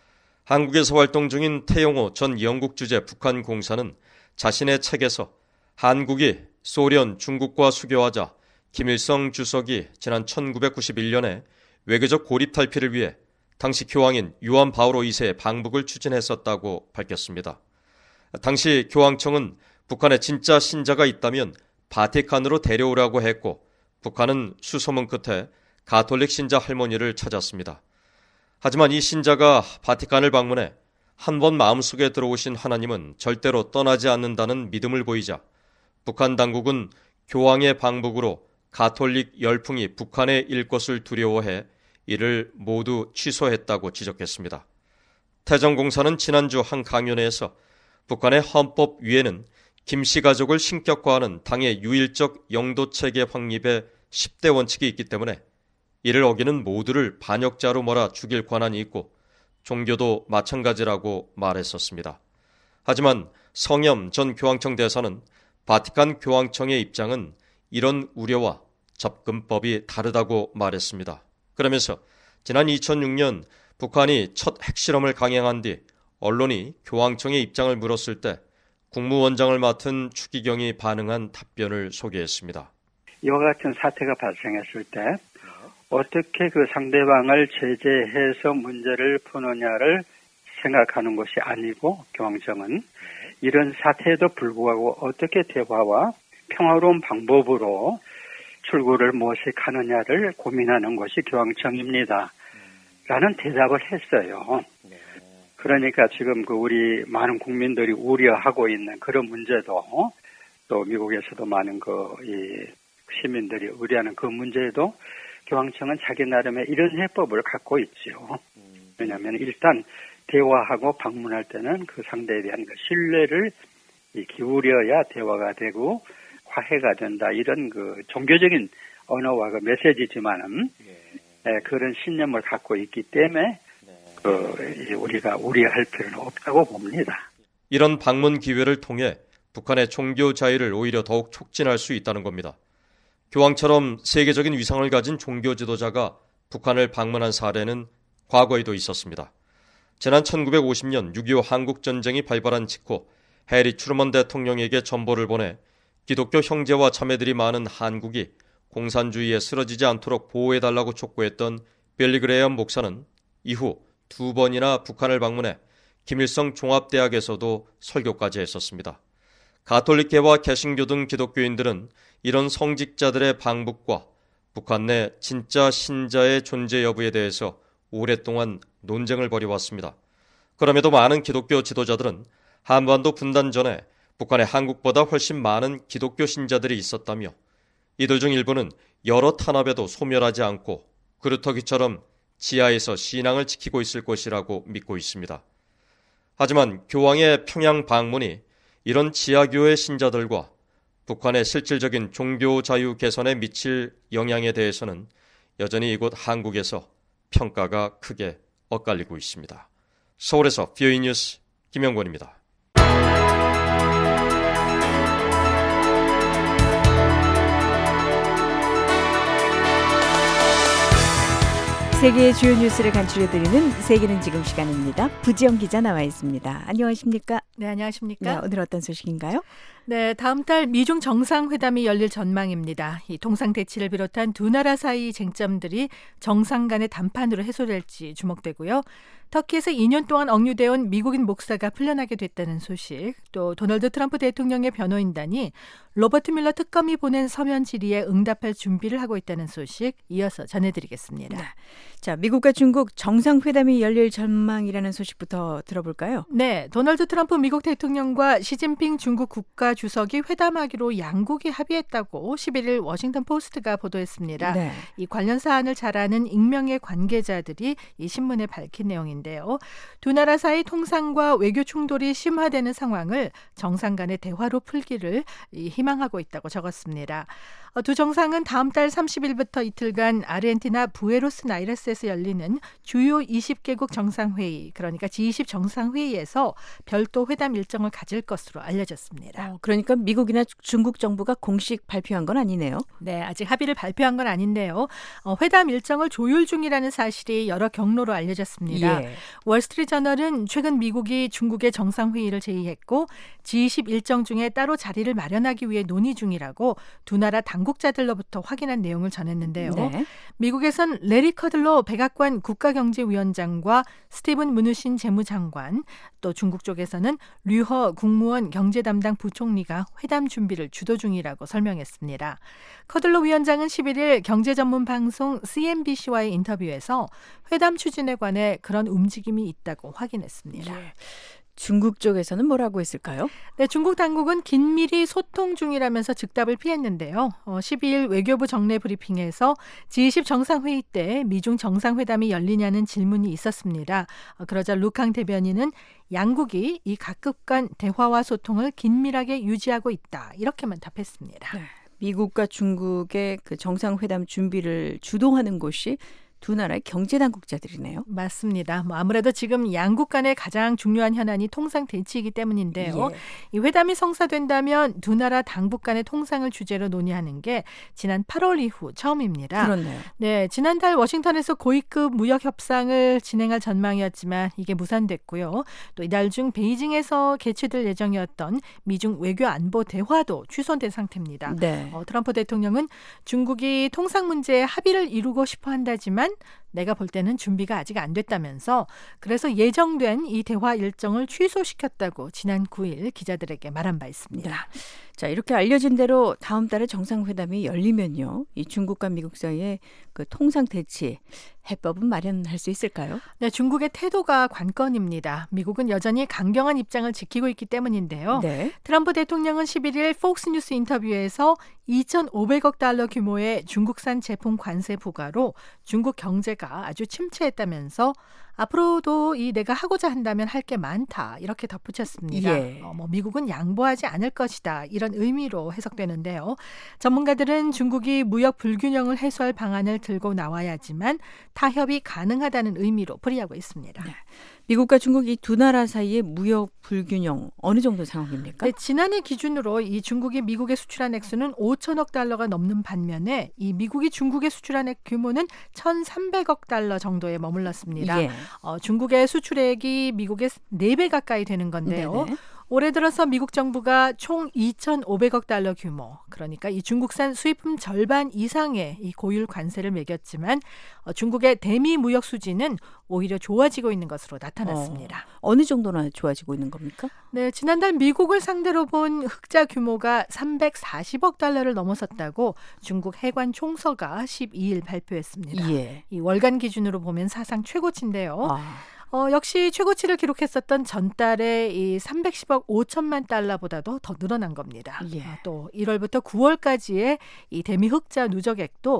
한국에서 활동 중인 태영호 전 영국 주재 북한 공사는 자신의 책에서 한국이 소련, 중국과 수교하자 김일성 주석이 지난 1991년에 외교적 고립 탈피를 위해 당시 교황인 요한 바오로 2세의 방북을 추진했었다고 밝혔습니다. 당시 교황청은 북한에 진짜 신자가 있다면 바티칸으로 데려오라고 했고 북한은 수소문 끝에 가톨릭 신자 할머니를 찾았습니다. 하지만 이 신자가 바티칸을 방문해 한 번 마음속에 들어오신 하나님은 절대로 떠나지 않는다는 믿음을 보이자 북한 당국은 교황의 방북으로 가톨릭 열풍이 북한에 일 것을 두려워해 이를 모두 취소했다고 지적했습니다. 태정공사는 지난주 한 강연회에서 북한의 헌법 위에는 김씨 가족을 신격화하는 당의 유일적 영도체계 확립의 10대 원칙이 있기 때문에 이를 어기는 모두를 반역자로 몰아 죽일 권한이 있고 종교도 마찬가지라고 말했었습니다. 하지만 성염 전 교황청 대사는 바티칸 교황청의 입장은 이런 우려와 접근법이 다르다고 말했습니다. 그러면서 지난 2006년 북한이 첫 핵실험을 강행한 뒤 언론이 교황청의 입장을 물었을 때 국무원장을 맡은 추기경이 반응한 답변을 소개했습니다. 이와 같은 사태가 발생했을 때 어떻게 그 상대방을 제재해서 문제를 푸느냐를 생각하는 것이 아니고 교황청은 이런 사태에도 불구하고 어떻게 대화와 평화로운 방법으로 출구를 모색하느냐를 고민하는 것이 교황청입니다. 라는 대답을 했어요. 그러니까 지금 우리 많은 국민들이 우려하고 있는 그런 문제도 또 미국에서도 많은 이 시민들이 우려하는 그 문제도 교황청은 자기 나름의 이런 해법을 갖고 있죠. 왜냐하면 일단 대화하고 방문할 때는 그 상대에 대한 그 신뢰를 기울여야 대화가 되고 화해가 된다. 이런 그 종교적인 언어와 그 메시지지만은 그런 신념을 갖고 있기 때문에 우리가 우려할 필요는 없다고 봅니다. 이런 방문 기회를 통해 북한의 종교 자유를 오히려 더욱 촉진할 수 있다는 겁니다. 교황처럼 세계적인 위상을 가진 종교 지도자가 북한을 방문한 사례는 과거에도 있었습니다. 지난 1950년 6.25 한국전쟁이 발발한 직후 해리 트루먼 대통령에게 전보를 보내 기독교 형제와 자매들이 많은 한국이 공산주의에 쓰러지지 않도록 보호해달라고 촉구했던 빌리 그레이엄 목사는 이후 2번이나 북한을 방문해 김일성 종합대학에서도 설교까지 했었습니다. 가톨릭계와 개신교 등 기독교인들은 이런 성직자들의 방북과 북한 내 진짜 신자의 존재 여부에 대해서 오랫동안 논쟁을 벌여왔습니다. 그럼에도 많은 기독교 지도자들은 한반도 분단 전에 북한에 한국보다 훨씬 많은 기독교 신자들이 있었다며 이들 중 일부는 여러 탄압에도 소멸하지 않고 그루터기처럼 지하에서 신앙을 지키고 있을 것이라고 믿고 있습니다. 하지만 교황의 평양 방문이 이런 지하교회 신자들과 북한의 실질적인 종교 자유 개선에 미칠 영향에 대해서는 여전히 이곳 한국에서 평가가 크게 엇갈리고 있습니다. 서울에서 VOA 뉴스 김영권입니다. 세계의 주요 뉴스를 간추려드리는 세계는 지금 시간입니다. 부지영 기자 나와 있습니다. 안녕하십니까? 네, 안녕하십니까? 네, 오늘 어떤 소식인가요? 네, 다음 달 미중 정상회담이 열릴 전망입니다. 이 동상 대치를 비롯한 두 나라 사이 쟁점들이 정상 간의 담판으로 해소될지 주목되고요. 터키에서 2년 동안 억류되어 온 미국인 목사가 풀려나게 됐다는 소식, 또 도널드 트럼프 대통령의 변호인단이 로버트 뮬러 특검이 보낸 서면 질의에 응답할 준비를 하고 있다는 소식 이어서 전해드리겠습니다. 네. 자, 미국과 중국 정상회담이 열릴 전망이라는 소식부터 들어볼까요? 네, 도널드 트럼프 미국 대통령과 시진핑 중국 국가주석이 회담하기로 양국이 합의했다고 11일 워싱턴 포스트가 보도했습니다. 네. 이 관련 사안을 잘 아는 익명의 관계자들이 이 신문에 밝힌 내용인데요. 두 나라 사이 통상과 외교 충돌이 심화되는 상황을 정상 간의 대화로 풀기를 희망하고 있다고 적었습니다. 두 정상은 다음 달 30일부터 이틀간 아르헨티나 부에노스아이레스에서 열리는 주요 20개국 정상회의, 그러니까 G20 정상회의에서 별도 회담 일정을 가질 것으로 알려졌습니다. 그러니까 미국이나 중국 정부가 공식 발표한 건 아니네요. 네, 아직 합의를 발표한 건 아닌데요. 회담 일정을 조율 중이라는 사실이 여러 경로로 알려졌습니다. 예. 월스트리트저널은 최근 미국이 중국의 정상회의를 제의했고 G20 일정 중에 따로 자리를 마련하기 위해 논의 중이라고 두 나라 당국자들로부터 확인한 내용을 전했는데요. 네. 미국에선 레리 커들로 백악관 국가경제위원장과 스티븐 무누신 재무장관, 또 중국 쪽에서는 류허 국무원 경제담당 부총리가 회담 준비를 주도 중이라고 설명했습니다. 커들로 위원장은 11일 경제전문 방송 CNBC와의 인터뷰에서 회담 추진에 관해 그런 움직임이 있다고 확인했습니다. 예. 중국 쪽에서는 뭐라고 했을까요? 네, 중국 당국은 긴밀히 소통 중이라면서 즉답을 피했는데요. 12일 외교부 정례 브리핑에서 G20 정상회의 때 미중 정상회담이 열리냐는 질문이 있었습니다. 그러자 루캉 대변인은 양국이 이 각국 간 대화와 소통을 긴밀하게 유지하고 있다, 이렇게만 답했습니다. 네, 미국과 중국의 그 정상회담 준비를 주도하는 곳이 두 나라의 경제당국자들이네요. 맞습니다. 아무래도 지금 양국 간의 가장 중요한 현안이 통상 대치이기 때문인데요. 예. 이 회담이 성사된다면 두 나라 당국 간의 통상을 주제로 논의하는 게 지난 8월 이후 처음입니다. 그렇네요. 네, 지난달 워싱턴에서 고위급 무역 협상을 진행할 전망이었지만 이게 무산됐고요. 또 이달 중 베이징에서 개최될 예정이었던 미중 외교 안보 대화도 취소된 상태입니다. 네. 트럼프 대통령은 중국이 통상 문제에 합의를 이루고 싶어 한다지만 내가 볼 때는 준비가 아직 안 됐다면서, 그래서 예정된 이 대화 일정을 취소시켰다고 지난 9일 기자들에게 말한 바 있습니다. 네. 자, 이렇게 알려진 대로 다음 달에 정상회담이 열리면요, 이 중국과 미국 사이에 그 통상 대치 해법은 마련할 수 있을까요? 네, 중국의 태도가 관건입니다. 미국은 여전히 강경한 입장을 지키고 있기 때문인데요. 네. 트럼프 대통령은 11일 폭스뉴스 인터뷰에서 2,500억 달러 규모의 중국산 제품 관세 부과로 중국 경제가 아주 침체했다면서 앞으로도 내가 하고자 한다면 할 게 많다, 이렇게 덧붙였습니다. 예. 미국은 양보하지 않을 것이다, 이런 의미로 해석되는데요. 전문가들은 중국이 무역 불균형을 해소할 방안을 들고 나와야지만 타협이 가능하다는 의미로 풀이하고 있습니다. 네. 미국과 중국 이 두 나라 사이의 무역 불균형 어느 정도 상황입니까? 네, 지난해 기준으로 이 중국이 미국에 수출한 액수는 5천억 달러가 넘는 반면에 이 미국이 중국에 수출한 액 규모는 1,300억 달러 정도에 머물렀습니다. 예. 중국의 수출액이 미국의 4배 가까이 되는 건데요. 네네. 올해 들어서 미국 정부가 총 2,500억 달러 규모, 그러니까 이 중국산 수입품 절반 이상의 이 고율 관세를 매겼지만 중국의 대미 무역 수지는 오히려 좋아지고 있는 것으로 나타났습니다. 어느 정도나 좋아지고 있는 겁니까? 네, 지난달 미국을 상대로 본 흑자 규모가 340억 달러를 넘어섰다고 중국 해관 총서가 12일 발표했습니다. 예. 이 월간 기준으로 보면 사상 최고치인데요. 역시 최고치를 기록했었던 전달에 이 310억 5천만 달러보다도 더 늘어난 겁니다. 예. 또 1월부터 9월까지의 이 대미 흑자 누적액도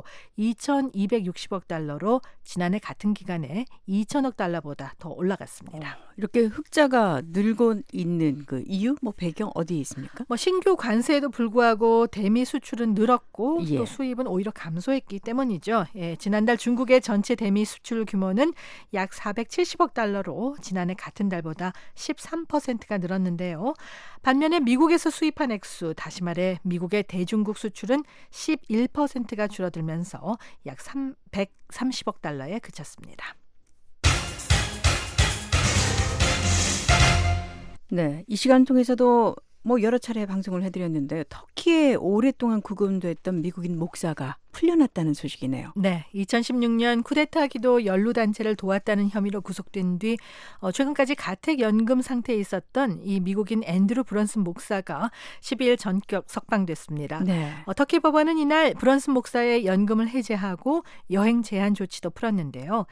2,260억 달러로 지난해 같은 기간에 2천억 달러보다 더 올라갔습니다. 이렇게 흑자가 늘고 있는 그 이유, 배경 어디에 있습니까? 신규 관세에도 불구하고 대미 수출은 늘었고 예. 또 수입은 오히려 감소했기 때문이죠. 예, 지난달 중국의 전체 대미 수출 규모는 약 470억 달러로 지난해 같은 달보다 13%가 늘었는데요. 반면에 미국에서 수입한 액수, 다시 말해 미국의 대중국 수출은 11%가 줄어들면서 약 130억 달러에 그쳤습니다. 네, 이 시간 통해서도 뭐 여러 차례 방송을 해드렸는데 터키에 오랫동안 구금됐던 미국인 목사가 풀려났다는 소식이네요. 네, 2016년 쿠데타 기도 연루단체를 도왔다는 혐의로 구속된 뒤 최근까지 가택연금 상태에 있었던 이 미국인 앤드루 브런슨 목사가 12일 전격 석방됐습니다. 네. 터키 법원은 이날 브런슨 목사의 연금을 해제하고 여행 제한 조치도 풀었는데요.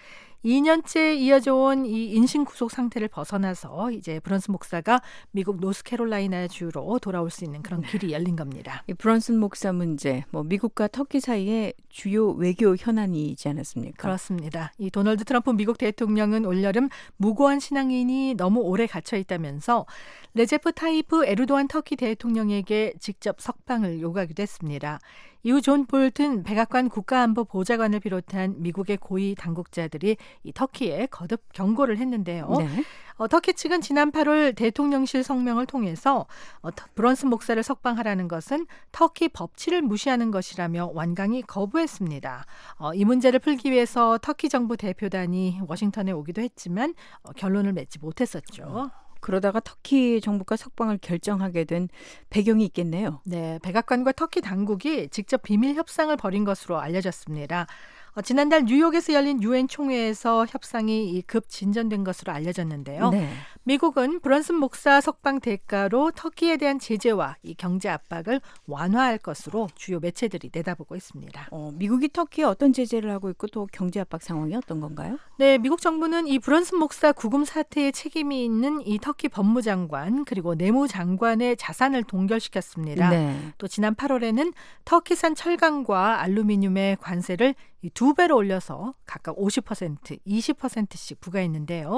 2년째 이어져 온 이 인신 구속 상태를 벗어나서 이제 브런슨 목사가 미국 노스캐롤라이나 주로 돌아올 수 있는 그런 길이 열린 겁니다. 이 브런슨 목사 문제, 뭐 미국과 터키 사이에 주요 외교 현안이지 않았습니까? 그렇습니다. 이 도널드 트럼프 미국 대통령은 올여름 무고한 신앙인이 너무 오래 갇혀 있다면서 레제프 타이프 에르도안 터키 대통령에게 직접 석방을 요구하기도 했습니다. 이후 존 볼튼 백악관 국가안보보좌관을 비롯한 미국의 고위 당국자들이 이 터키에 거듭 경고를 했는데요. 네. 터키 측은 지난 8월 대통령실 성명을 통해서 브런슨 목사를 석방하라는 것은 터키 법치를 무시하는 것이라며 완강히 거부했습니다. 이 문제를 풀기 위해서 터키 정부 대표단이 워싱턴에 오기도 했지만 결론을 맺지 못했었죠. 그러다가 터키 정부가 석방을 결정하게 된 배경이 있겠네요. 네, 백악관과 터키 당국이 직접 비밀 협상을 벌인 것으로 알려졌습니다. 지난달 뉴욕에서 열린 유엔 총회에서 협상이 급 진전된 것으로 알려졌는데요. 네. 미국은 브런슨 목사 석방 대가로 터키에 대한 제재와 이 경제 압박을 완화할 것으로 주요 매체들이 내다보고 있습니다. 미국이 터키에 어떤 제재를 하고 있고 또 경제 압박 상황이 어떤 건가요? 네, 미국 정부는 이 브런슨 목사 구금 사태에 책임이 있는 이 터키 법무장관 그리고 내무장관의 자산을 동결시켰습니다. 네. 또 지난 8월에는 터키산 철강과 알루미늄의 관세를 2배로 올려서 각각 50%, 20%씩 부과했는데요.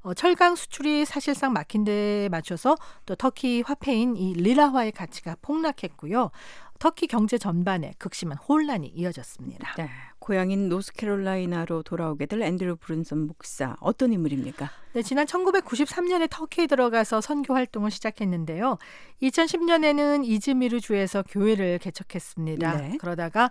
철강 수출이 사실상 막힌 데에 맞춰서 또 터키 화폐인 이 리라화의 가치가 폭락했고요. 터키 경제 전반에 극심한 혼란이 이어졌습니다. 네, 고향인 노스캐롤라이나로 돌아오게 될 앤드루 브런슨 목사, 어떤 인물입니까? 네, 지난 1993년에 터키에 들어가서 선교 활동을 시작했는데요. 2010년에는 이즈미르 주에서 교회를 개척했습니다. 네. 그러다가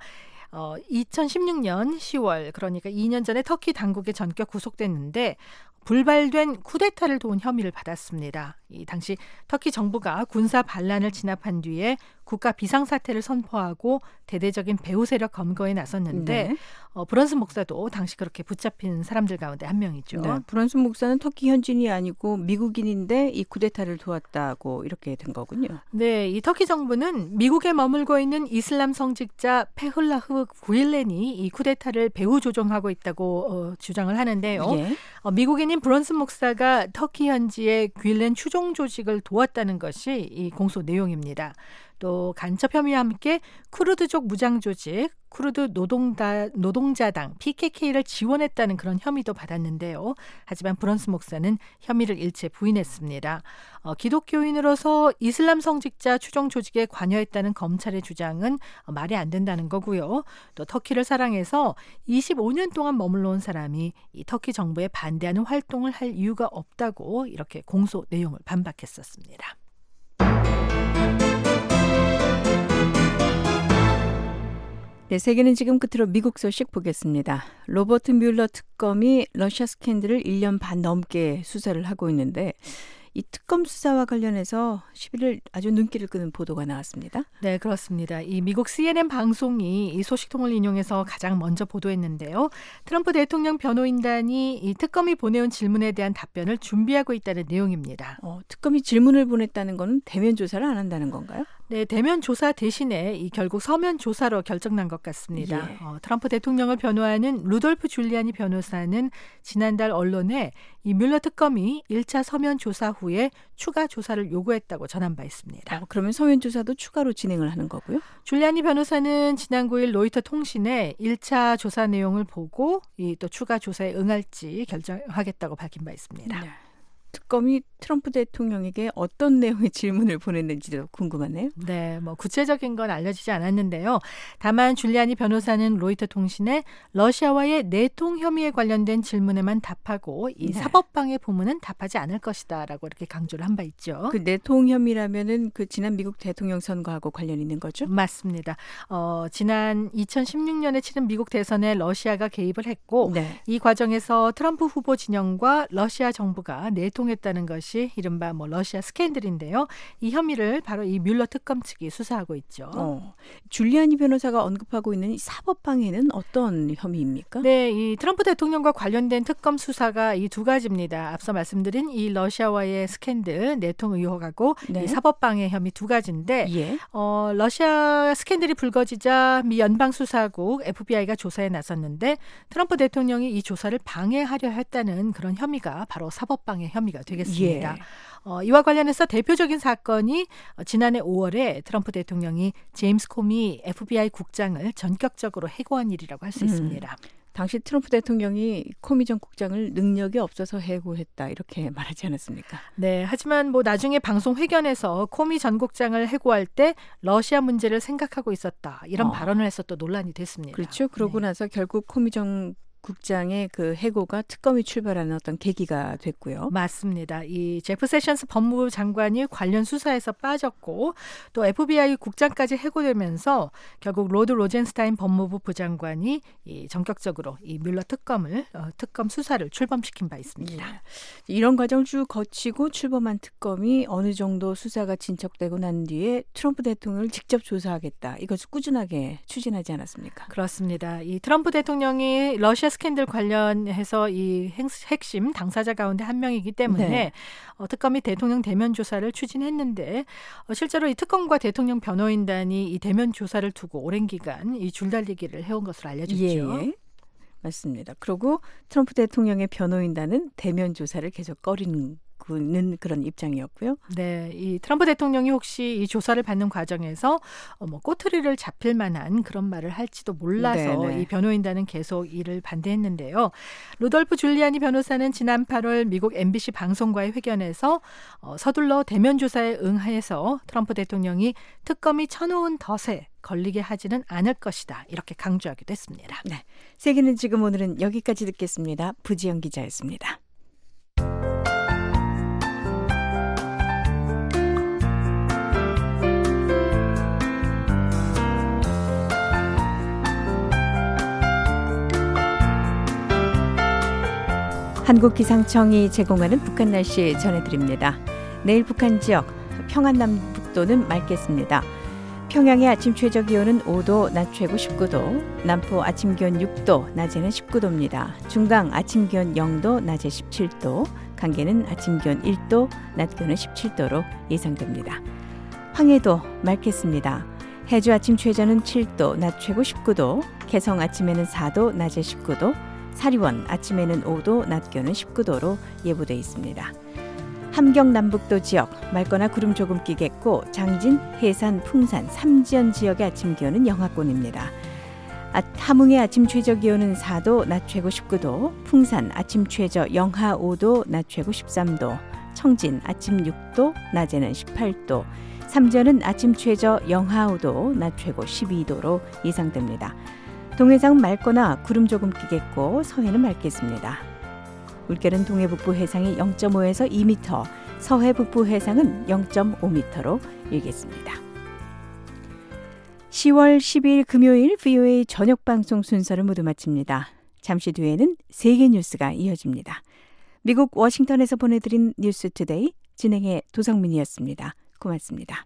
2016년 10월 그러니까 2년 전에 터키 당국에 전격 구속됐는데 불발된 쿠데타를 도운 혐의를 받았습니다. 이 당시 터키 정부가 군사 반란을 진압한 뒤에 국가 비상사태를 선포하고 대대적인 배후 세력 검거에 나섰는데 네. 브런슨 목사도 당시 그렇게 붙잡힌 사람들 가운데 한 명이죠. 네, 브런슨 목사는 터키 현지인이 아니고 미국인인데 이 쿠데타를 도왔다고 이렇게 된 거군요. 네, 이 터키 정부는 미국에 머물고 있는 이슬람 성직자 페흘라흐 구일렌이 이 쿠데타를 배후 조종하고 있다고 주장을 하는데요. 예. 미국인인 브런슨 목사가 터키 현지의 구일렌 추종 조직을 도왔다는 것이 이 공소 내용입니다. 또 간첩 혐의와 함께 쿠르드족 무장 조직 쿠르드 노동자당 PKK를 지원했다는 그런 혐의도 받았는데요. 하지만 브런슨 목사는 혐의를 일체 부인했습니다. 기독교인으로서 이슬람 성직자 추종 조직에 관여했다는 검찰의 주장은 말이 안 된다는 거고요. 또 터키를 사랑해서 25년 동안 머물러 온 사람이 이 터키 정부에 반대하는 활동을 할 이유가 없다고 이렇게 공소 내용을 반박했었습니다. 네, 세계는 지금 끝으로 미국 소식 보겠습니다. 로버트 뮬러 특검이 러시아 스캔들을 1년 반 넘게 수사를 하고 있는데 이 특검 수사와 관련해서 11일 아주 눈길을 끄는 보도가 나왔습니다. 네, 그렇습니다. 이 미국 CNN 방송이 이 소식통을 인용해서 가장 먼저 보도했는데요. 트럼프 대통령 변호인단이 이 특검이 보내온 질문에 대한 답변을 준비하고 있다는 내용입니다. 특검이 질문을 보냈다는 건 대면 조사를 안 한다는 건가요? 네, 대면 조사 대신에 이 결국 서면 조사로 결정난 것 같습니다. 예. 트럼프 대통령을 변호하는 루돌프 줄리아니 변호사는 지난달 언론에 이 뮬러 특검이 1차 서면 조사 후에 추가 조사를 요구했다고 전한 바 있습니다. 그러면 서면 조사도 추가로 진행을 하는 거고요? 줄리아니 변호사는 지난 9일 로이터 통신에 1차 조사 내용을 보고 이 또 추가 조사에 응할지 결정하겠다고 밝힌 바 있습니다. 네. 특검이 트럼프 대통령에게 어떤 내용의 질문을 보냈는지도 궁금하네요. 네, 뭐 구체적인 건 알려지지 않았는데요. 다만 줄리아니 변호사는 로이터 통신에 러시아와의 내통 혐의에 관련된 질문에만 답하고 이 사법방해 부문은 답하지 않을 것이다라고 이렇게 강조를 한 바 있죠. 그 내통 혐의라면은 그 지난 미국 대통령 선거하고 관련 있는 거죠? 맞습니다. 지난 2016년에 치른 미국 대선에 러시아가 개입을 했고 이 과정에서 트럼프 후보 진영과 러시아 정부가 내통에 조성했다는 것이 이른바 러시아 스캔들인데요. 이 혐의를 바로 이 뮬러 특검 측이 수사하고 있죠. 줄리아니 변호사가 언급하고 있는 이 사법방해는 어떤 혐의입니까? 네, 이 트럼프 대통령과 관련된 특검 수사가 이 두 가지입니다. 앞서 말씀드린 이 러시아와의 스캔들 내통 의혹하고 네. 이 사법방해 혐의 두 가지인데 예. 러시아 스캔들이 불거지자 미 연방수사국 FBI가 조사에 나섰는데 트럼프 대통령이 이 조사를 방해하려 했다는 그런 혐의가 바로 사법방해 혐의가 되겠습니다. 예. 이와 관련해서 대표적인 사건이 지난해 5월에 트럼프 대통령이 제임스 코미 FBI 국장을 전격적으로 해고한 일이라고 할 수 있습니다. 당시 트럼프 대통령이 코미 전 국장을 능력이 없어서 해고했다 이렇게 말하지 않았습니까? 네, 하지만 나중에 방송 회견에서 코미 전 국장을 해고할 때 러시아 문제를 생각하고 있었다 이런 발언을 해서 또 논란이 됐습니다. 그렇죠. 그러고 나서 결국 코미 전 국장의 그 해고가 특검이 출발하는 어떤 계기가 됐고요. 맞습니다. 이 제프 세션스 법무부 장관이 관련 수사에서 빠졌고 또 FBI 국장까지 해고되면서 결국 로드 로젠스타인 법무부 부장관이 전격적으로 이 뮬러 특검 수사를 출범시킨 바 있습니다. 예. 이런 과정을 쭉 거치고 출범한 특검이 어느 정도 수사가 진척되고 난 뒤에 트럼프 대통령을 직접 조사하겠다. 이것을 꾸준하게 추진하지 않았습니까? 그렇습니다. 이 트럼프 대통령이 러시아 스캔들 관련해서 이 핵심 당사자 가운데 한 명이기 때문에 네. 특검이 대통령 대면 조사를 추진했는데 실제로 이 특검과 대통령 변호인단이 이 대면 조사를 두고 오랜 기간 이 줄달리기를 해온 것으로 알려졌죠. 예. 맞습니다. 그리고 트럼프 대통령의 변호인단은 대면 조사를 계속 꺼리는 그런 입장이었고요. 네, 이 트럼프 대통령이 혹시 이 조사를 받는 과정에서 꼬투리를 잡힐 만한 그런 말을 할지도 몰라서 네네. 이 변호인단은 계속 이를 반대했는데요. 루돌프 줄리아니 변호사는 지난 8월 미국 MBC 방송과의 회견에서 서둘러 대면 조사에 응해서 트럼프 대통령이 특검이 쳐놓은 덫에 걸리게 하지는 않을 것이다. 이렇게 강조하기도 했습니다. 네, 세계는 지금 오늘은 여기까지 듣겠습니다. 부지영 기자였습니다. 한국기상청이 제공하는 북한 날씨 전해드립니다. 내일 북한 지역 평안남북도는 맑겠습니다. 평양의 아침 최저 기온은 5도, 낮 최고 19도, 남포 아침 기온 6도, 낮에는 19도입니다. 중강 아침 기온 0도, 낮에 17도, 강계는 아침 기온 1도, 낮 기온은 17도로 예상됩니다. 황해도 맑겠습니다. 해주 아침 최저는 7도, 낮 최고 19도, 개성 아침에는 4도, 낮에 19도, 사리원 아침에는 5도, 낮 기온은 19도로 예보돼 있습니다. 함경 남북도 지역 맑거나 구름 조금 끼겠고 장진, 해산, 풍산, 삼지연 지역의 아침 기온은 영하권입니다. 함흥의 아침 최저 기온은 4도, 낮 최고 19도, 풍산 아침 최저 영하 5도, 낮 최고 13도, 청진 아침 6도, 낮에는 18도, 삼지연은 아침 최저 영하 5도, 낮 최고 12도로 예상됩니다. 동해상은 맑거나 구름 조금 끼겠고 서해는 맑겠습니다. 물결은 동해 북부 해상이 0.5에서 2m, 서해 북부 해상은 0.5m로 일겠습니다. 10월 12일 금요일 VOA 저녁 방송 순서를 모두 마칩니다. 잠시 뒤에는 세계 뉴스가 이어집니다. 미국 워싱턴에서 보내드린 뉴스 투데이 진행의 도성민이었습니다. 고맙습니다.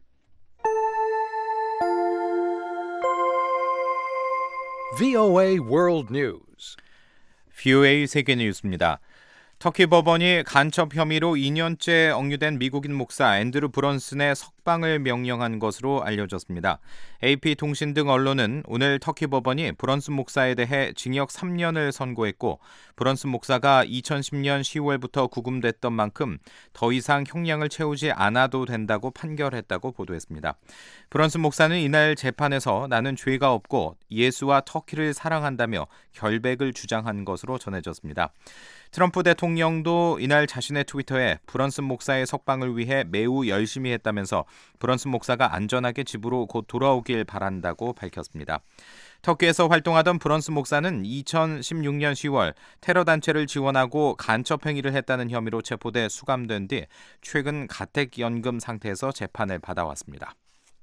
VOA World News. VOA 세계 뉴스입니다. 터키 법원이 간첩 혐의로 2년째 억류된 미국인 목사 앤드루 브런슨의 석방을 명령한 것으로 알려졌습니다. AP통신 등 언론은 오늘 터키 법원이 브런슨 목사에 대해 징역 3년을 선고했고 브런슨 목사가 2010년 10월부터 구금됐던 만큼 더 이상 형량을 채우지 않아도 된다고 판결했다고 보도했습니다. 브런슨 목사는 이날 재판에서 나는 죄가 없고 예수와 터키를 사랑한다며 결백을 주장한 것으로 전해졌습니다. 트럼프 대통령도 이날 자신의 트위터에 브런슨 목사의 석방을 위해 매우 열심히 했다면서 브런슨 목사가 안전하게 집으로 곧 돌아오길 바란다고 밝혔습니다. 터키에서 활동하던 브런슨 목사는 2016년 10월 테러 단체를 지원하고 간첩 행위를 했다는 혐의로 체포돼 수감된 뒤 최근 가택연금 상태에서 재판을 받아왔습니다.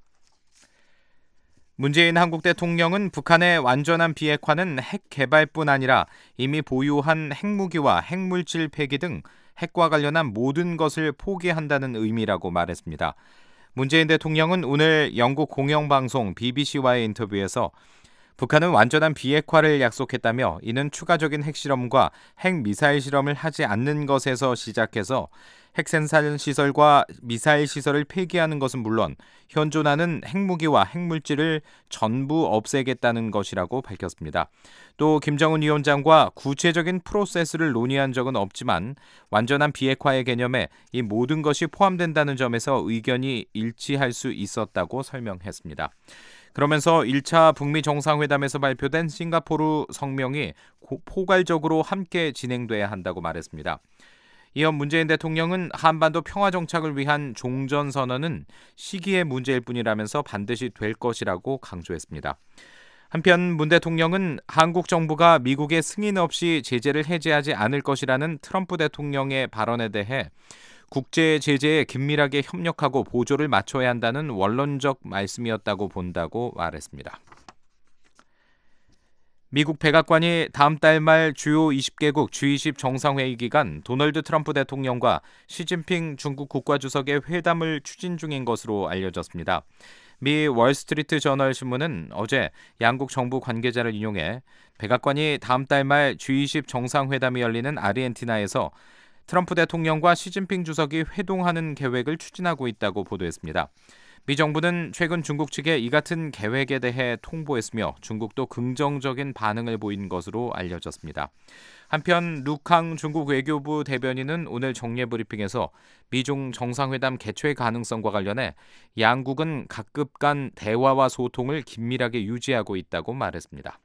문재인 한국 대통령은 북한의 완전한 비핵화는 핵 개발뿐 아니라 이미 보유한 핵무기와 핵물질 폐기 등 핵과 관련한 모든 것을 포기한다는 의미라고 말했습니다. 문재인 대통령은 오늘 영국 공영방송 BBC와의 인터뷰에서 북한은 완전한 비핵화를 약속했다며 이는 추가적인 핵실험과 핵미사일 실험을 하지 않는 것에서 시작해서 핵생산 시설과 미사일 시설을 폐기하는 것은 물론 현존하는 핵무기와 핵물질을 전부 없애겠다는 것이라고 밝혔습니다. 또 김정은 위원장과 구체적인 프로세스를 논의한 적은 없지만 완전한 비핵화의 개념에 이 모든 것이 포함된다는 점에서 의견이 일치할 수 있었다고 설명했습니다. 그러면서 1차 북미 정상회담에서 발표된 싱가포르 성명이 포괄적으로 함께 진행돼야 한다고 말했습니다. 이어 문재인 대통령은 한반도 평화 정착을 위한 종전선언은 시기의 문제일 뿐이라면서 반드시 될 것이라고 강조했습니다. 한편 문 대통령은 한국 정부가 미국의 승인 없이 제재를 해제하지 않을 것이라는 트럼프 대통령의 발언에 대해 국제 제재에 긴밀하게 협력하고 보조를 맞춰야 한다는 원론적 말씀이었다고 본다고 말했습니다. 미국 백악관이 다음 달 말 주요 20개국 G20 정상회의 기간 도널드 트럼프 대통령과 시진핑 중국 국가주석의 회담을 추진 중인 것으로 알려졌습니다. 미 월스트리트 저널 신문은 어제 양국 정부 관계자를 인용해 백악관이 다음 달 말 G20 정상회담이 열리는 아르헨티나에서 트럼프 대통령과 시진핑 주석이 회동하는 계획을 추진하고 있다고 보도했습니다. 미 정부는 최근 중국 측에 이 같은 계획에 대해 통보했으며 중국도 긍정적인 반응을 보인 것으로 알려졌습니다. 한편 루캉 중국 외교부 대변인은 오늘 정례 브리핑에서 미중 정상회담 개최 가능성과 관련해 양국은 각급 간 대화와 소통을 긴밀하게 유지하고 있다고 말했습니다.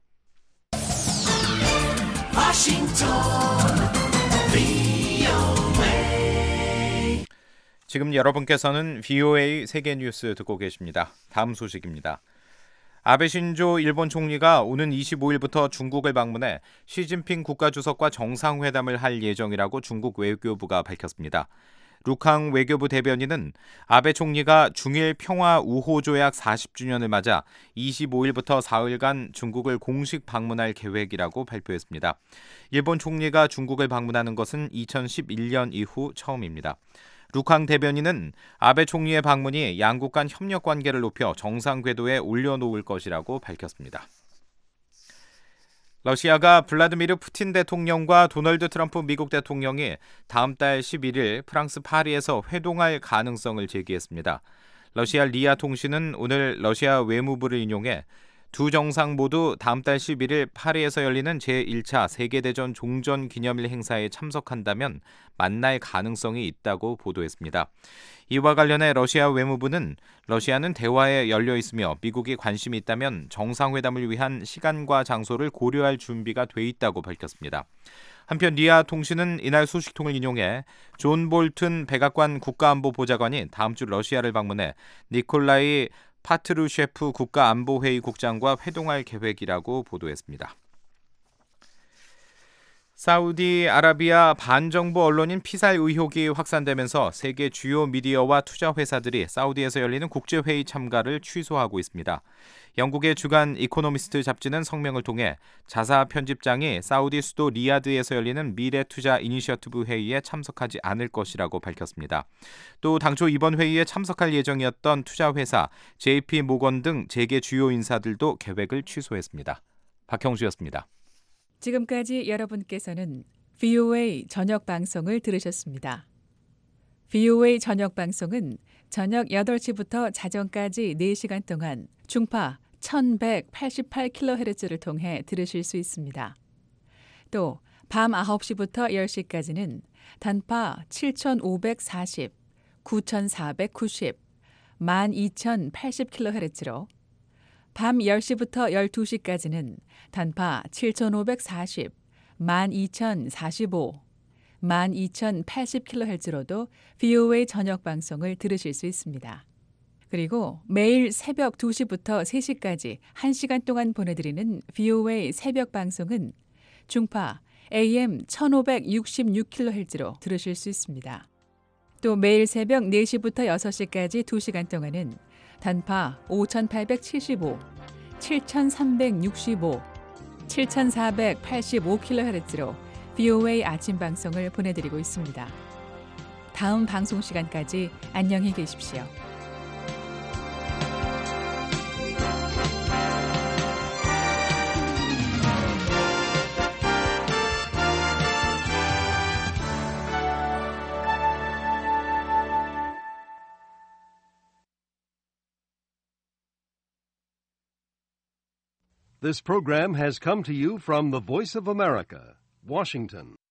지금 여러분께서는 VOA 세계뉴스 듣고 계십니다. 다음 소식입니다. 아베 신조 일본 총리가 오는 25일부터 중국을 방문해 시진핑 국가주석과 정상회담을 할 예정이라고 중국 외교부가 밝혔습니다. 루캉 외교부 대변인은 아베 총리가 중일 평화 우호 조약 40주년을 맞아 25일부터 사흘간 중국을 공식 방문할 계획이라고 발표했습니다. 일본 총리가 중국을 방문하는 것은 2011년 이후 처음입니다. 루캉 대변인은 아베 총리의 방문이 양국 간 협력 관계를 높여 정상 궤도에 올려놓을 것이라고 밝혔습니다. 러시아가 블라디미르 푸틴 대통령과 도널드 트럼프 미국 대통령이 다음 달 11일 프랑스 파리에서 회동할 가능성을 제기했습니다. 러시아 리아 통신은 오늘 러시아 외무부를 인용해 두 정상 모두 다음 달 11일 파리에서 열리는 제1차 세계대전 종전 기념일 행사에 참석한다면 만날 가능성이 있다고 보도했습니다. 이와 관련해 러시아 외무부는 러시아는 대화에 열려 있으며 미국이 관심이 있다면 정상회담을 위한 시간과 장소를 고려할 준비가 돼 있다고 밝혔습니다. 한편 리아 통신은 이날 소식통을 인용해 존 볼튼 백악관 국가안보보좌관이 다음 주 러시아를 방문해 니콜라이 파트루셰프 국가안보회의 국장과 회동할 계획이라고 보도했습니다. 사우디아라비아 반정부 언론인 피살 의혹이 확산되면서 세계 주요 미디어와 투자 회사들이 사우디에서 열리는 국제회의 참가를 취소하고 있습니다. 영국의 주간 이코노미스트 잡지는 성명을 통해 자사 편집장이 사우디 수도 리야드에서 열리는 미래투자 이니셔티브 회의에 참석하지 않을 것이라고 밝혔습니다. 또 당초 이번 회의에 참석할 예정이었던 투자회사 JP 모건 등 재계 주요 인사들도 계획을 취소했습니다. 박형수였습니다. 지금까지 여러분께서는 VOA 저녁 방송을 들으셨습니다. VOA 저녁 방송은 저녁 8시부터 자정까지 4시간 동안 중파 1188kHz를 통해 들으실 수 있습니다. 또 밤 9시부터 10시까지는 단파 7540, 9490, 12080kHz로 밤 10시부터 12시까지는 단파 7540, 12045, 12080kHz로도 VOA 저녁 방송을 들으실 수 있습니다. 그리고 매일 새벽 2시부터 3시까지 1시간 동안 보내드리는 VOA 새벽 방송은 중파 AM 1566kHz로 들으실 수 있습니다. 또 매일 새벽 4시부터 6시까지 2시간 동안은 단파 5875, 7365, 7485kHz로 VOA 아침 방송을 보내드리고 있습니다. 다음 방송 시간까지 안녕히 계십시오. This program has come to you from the Voice of America, Washington.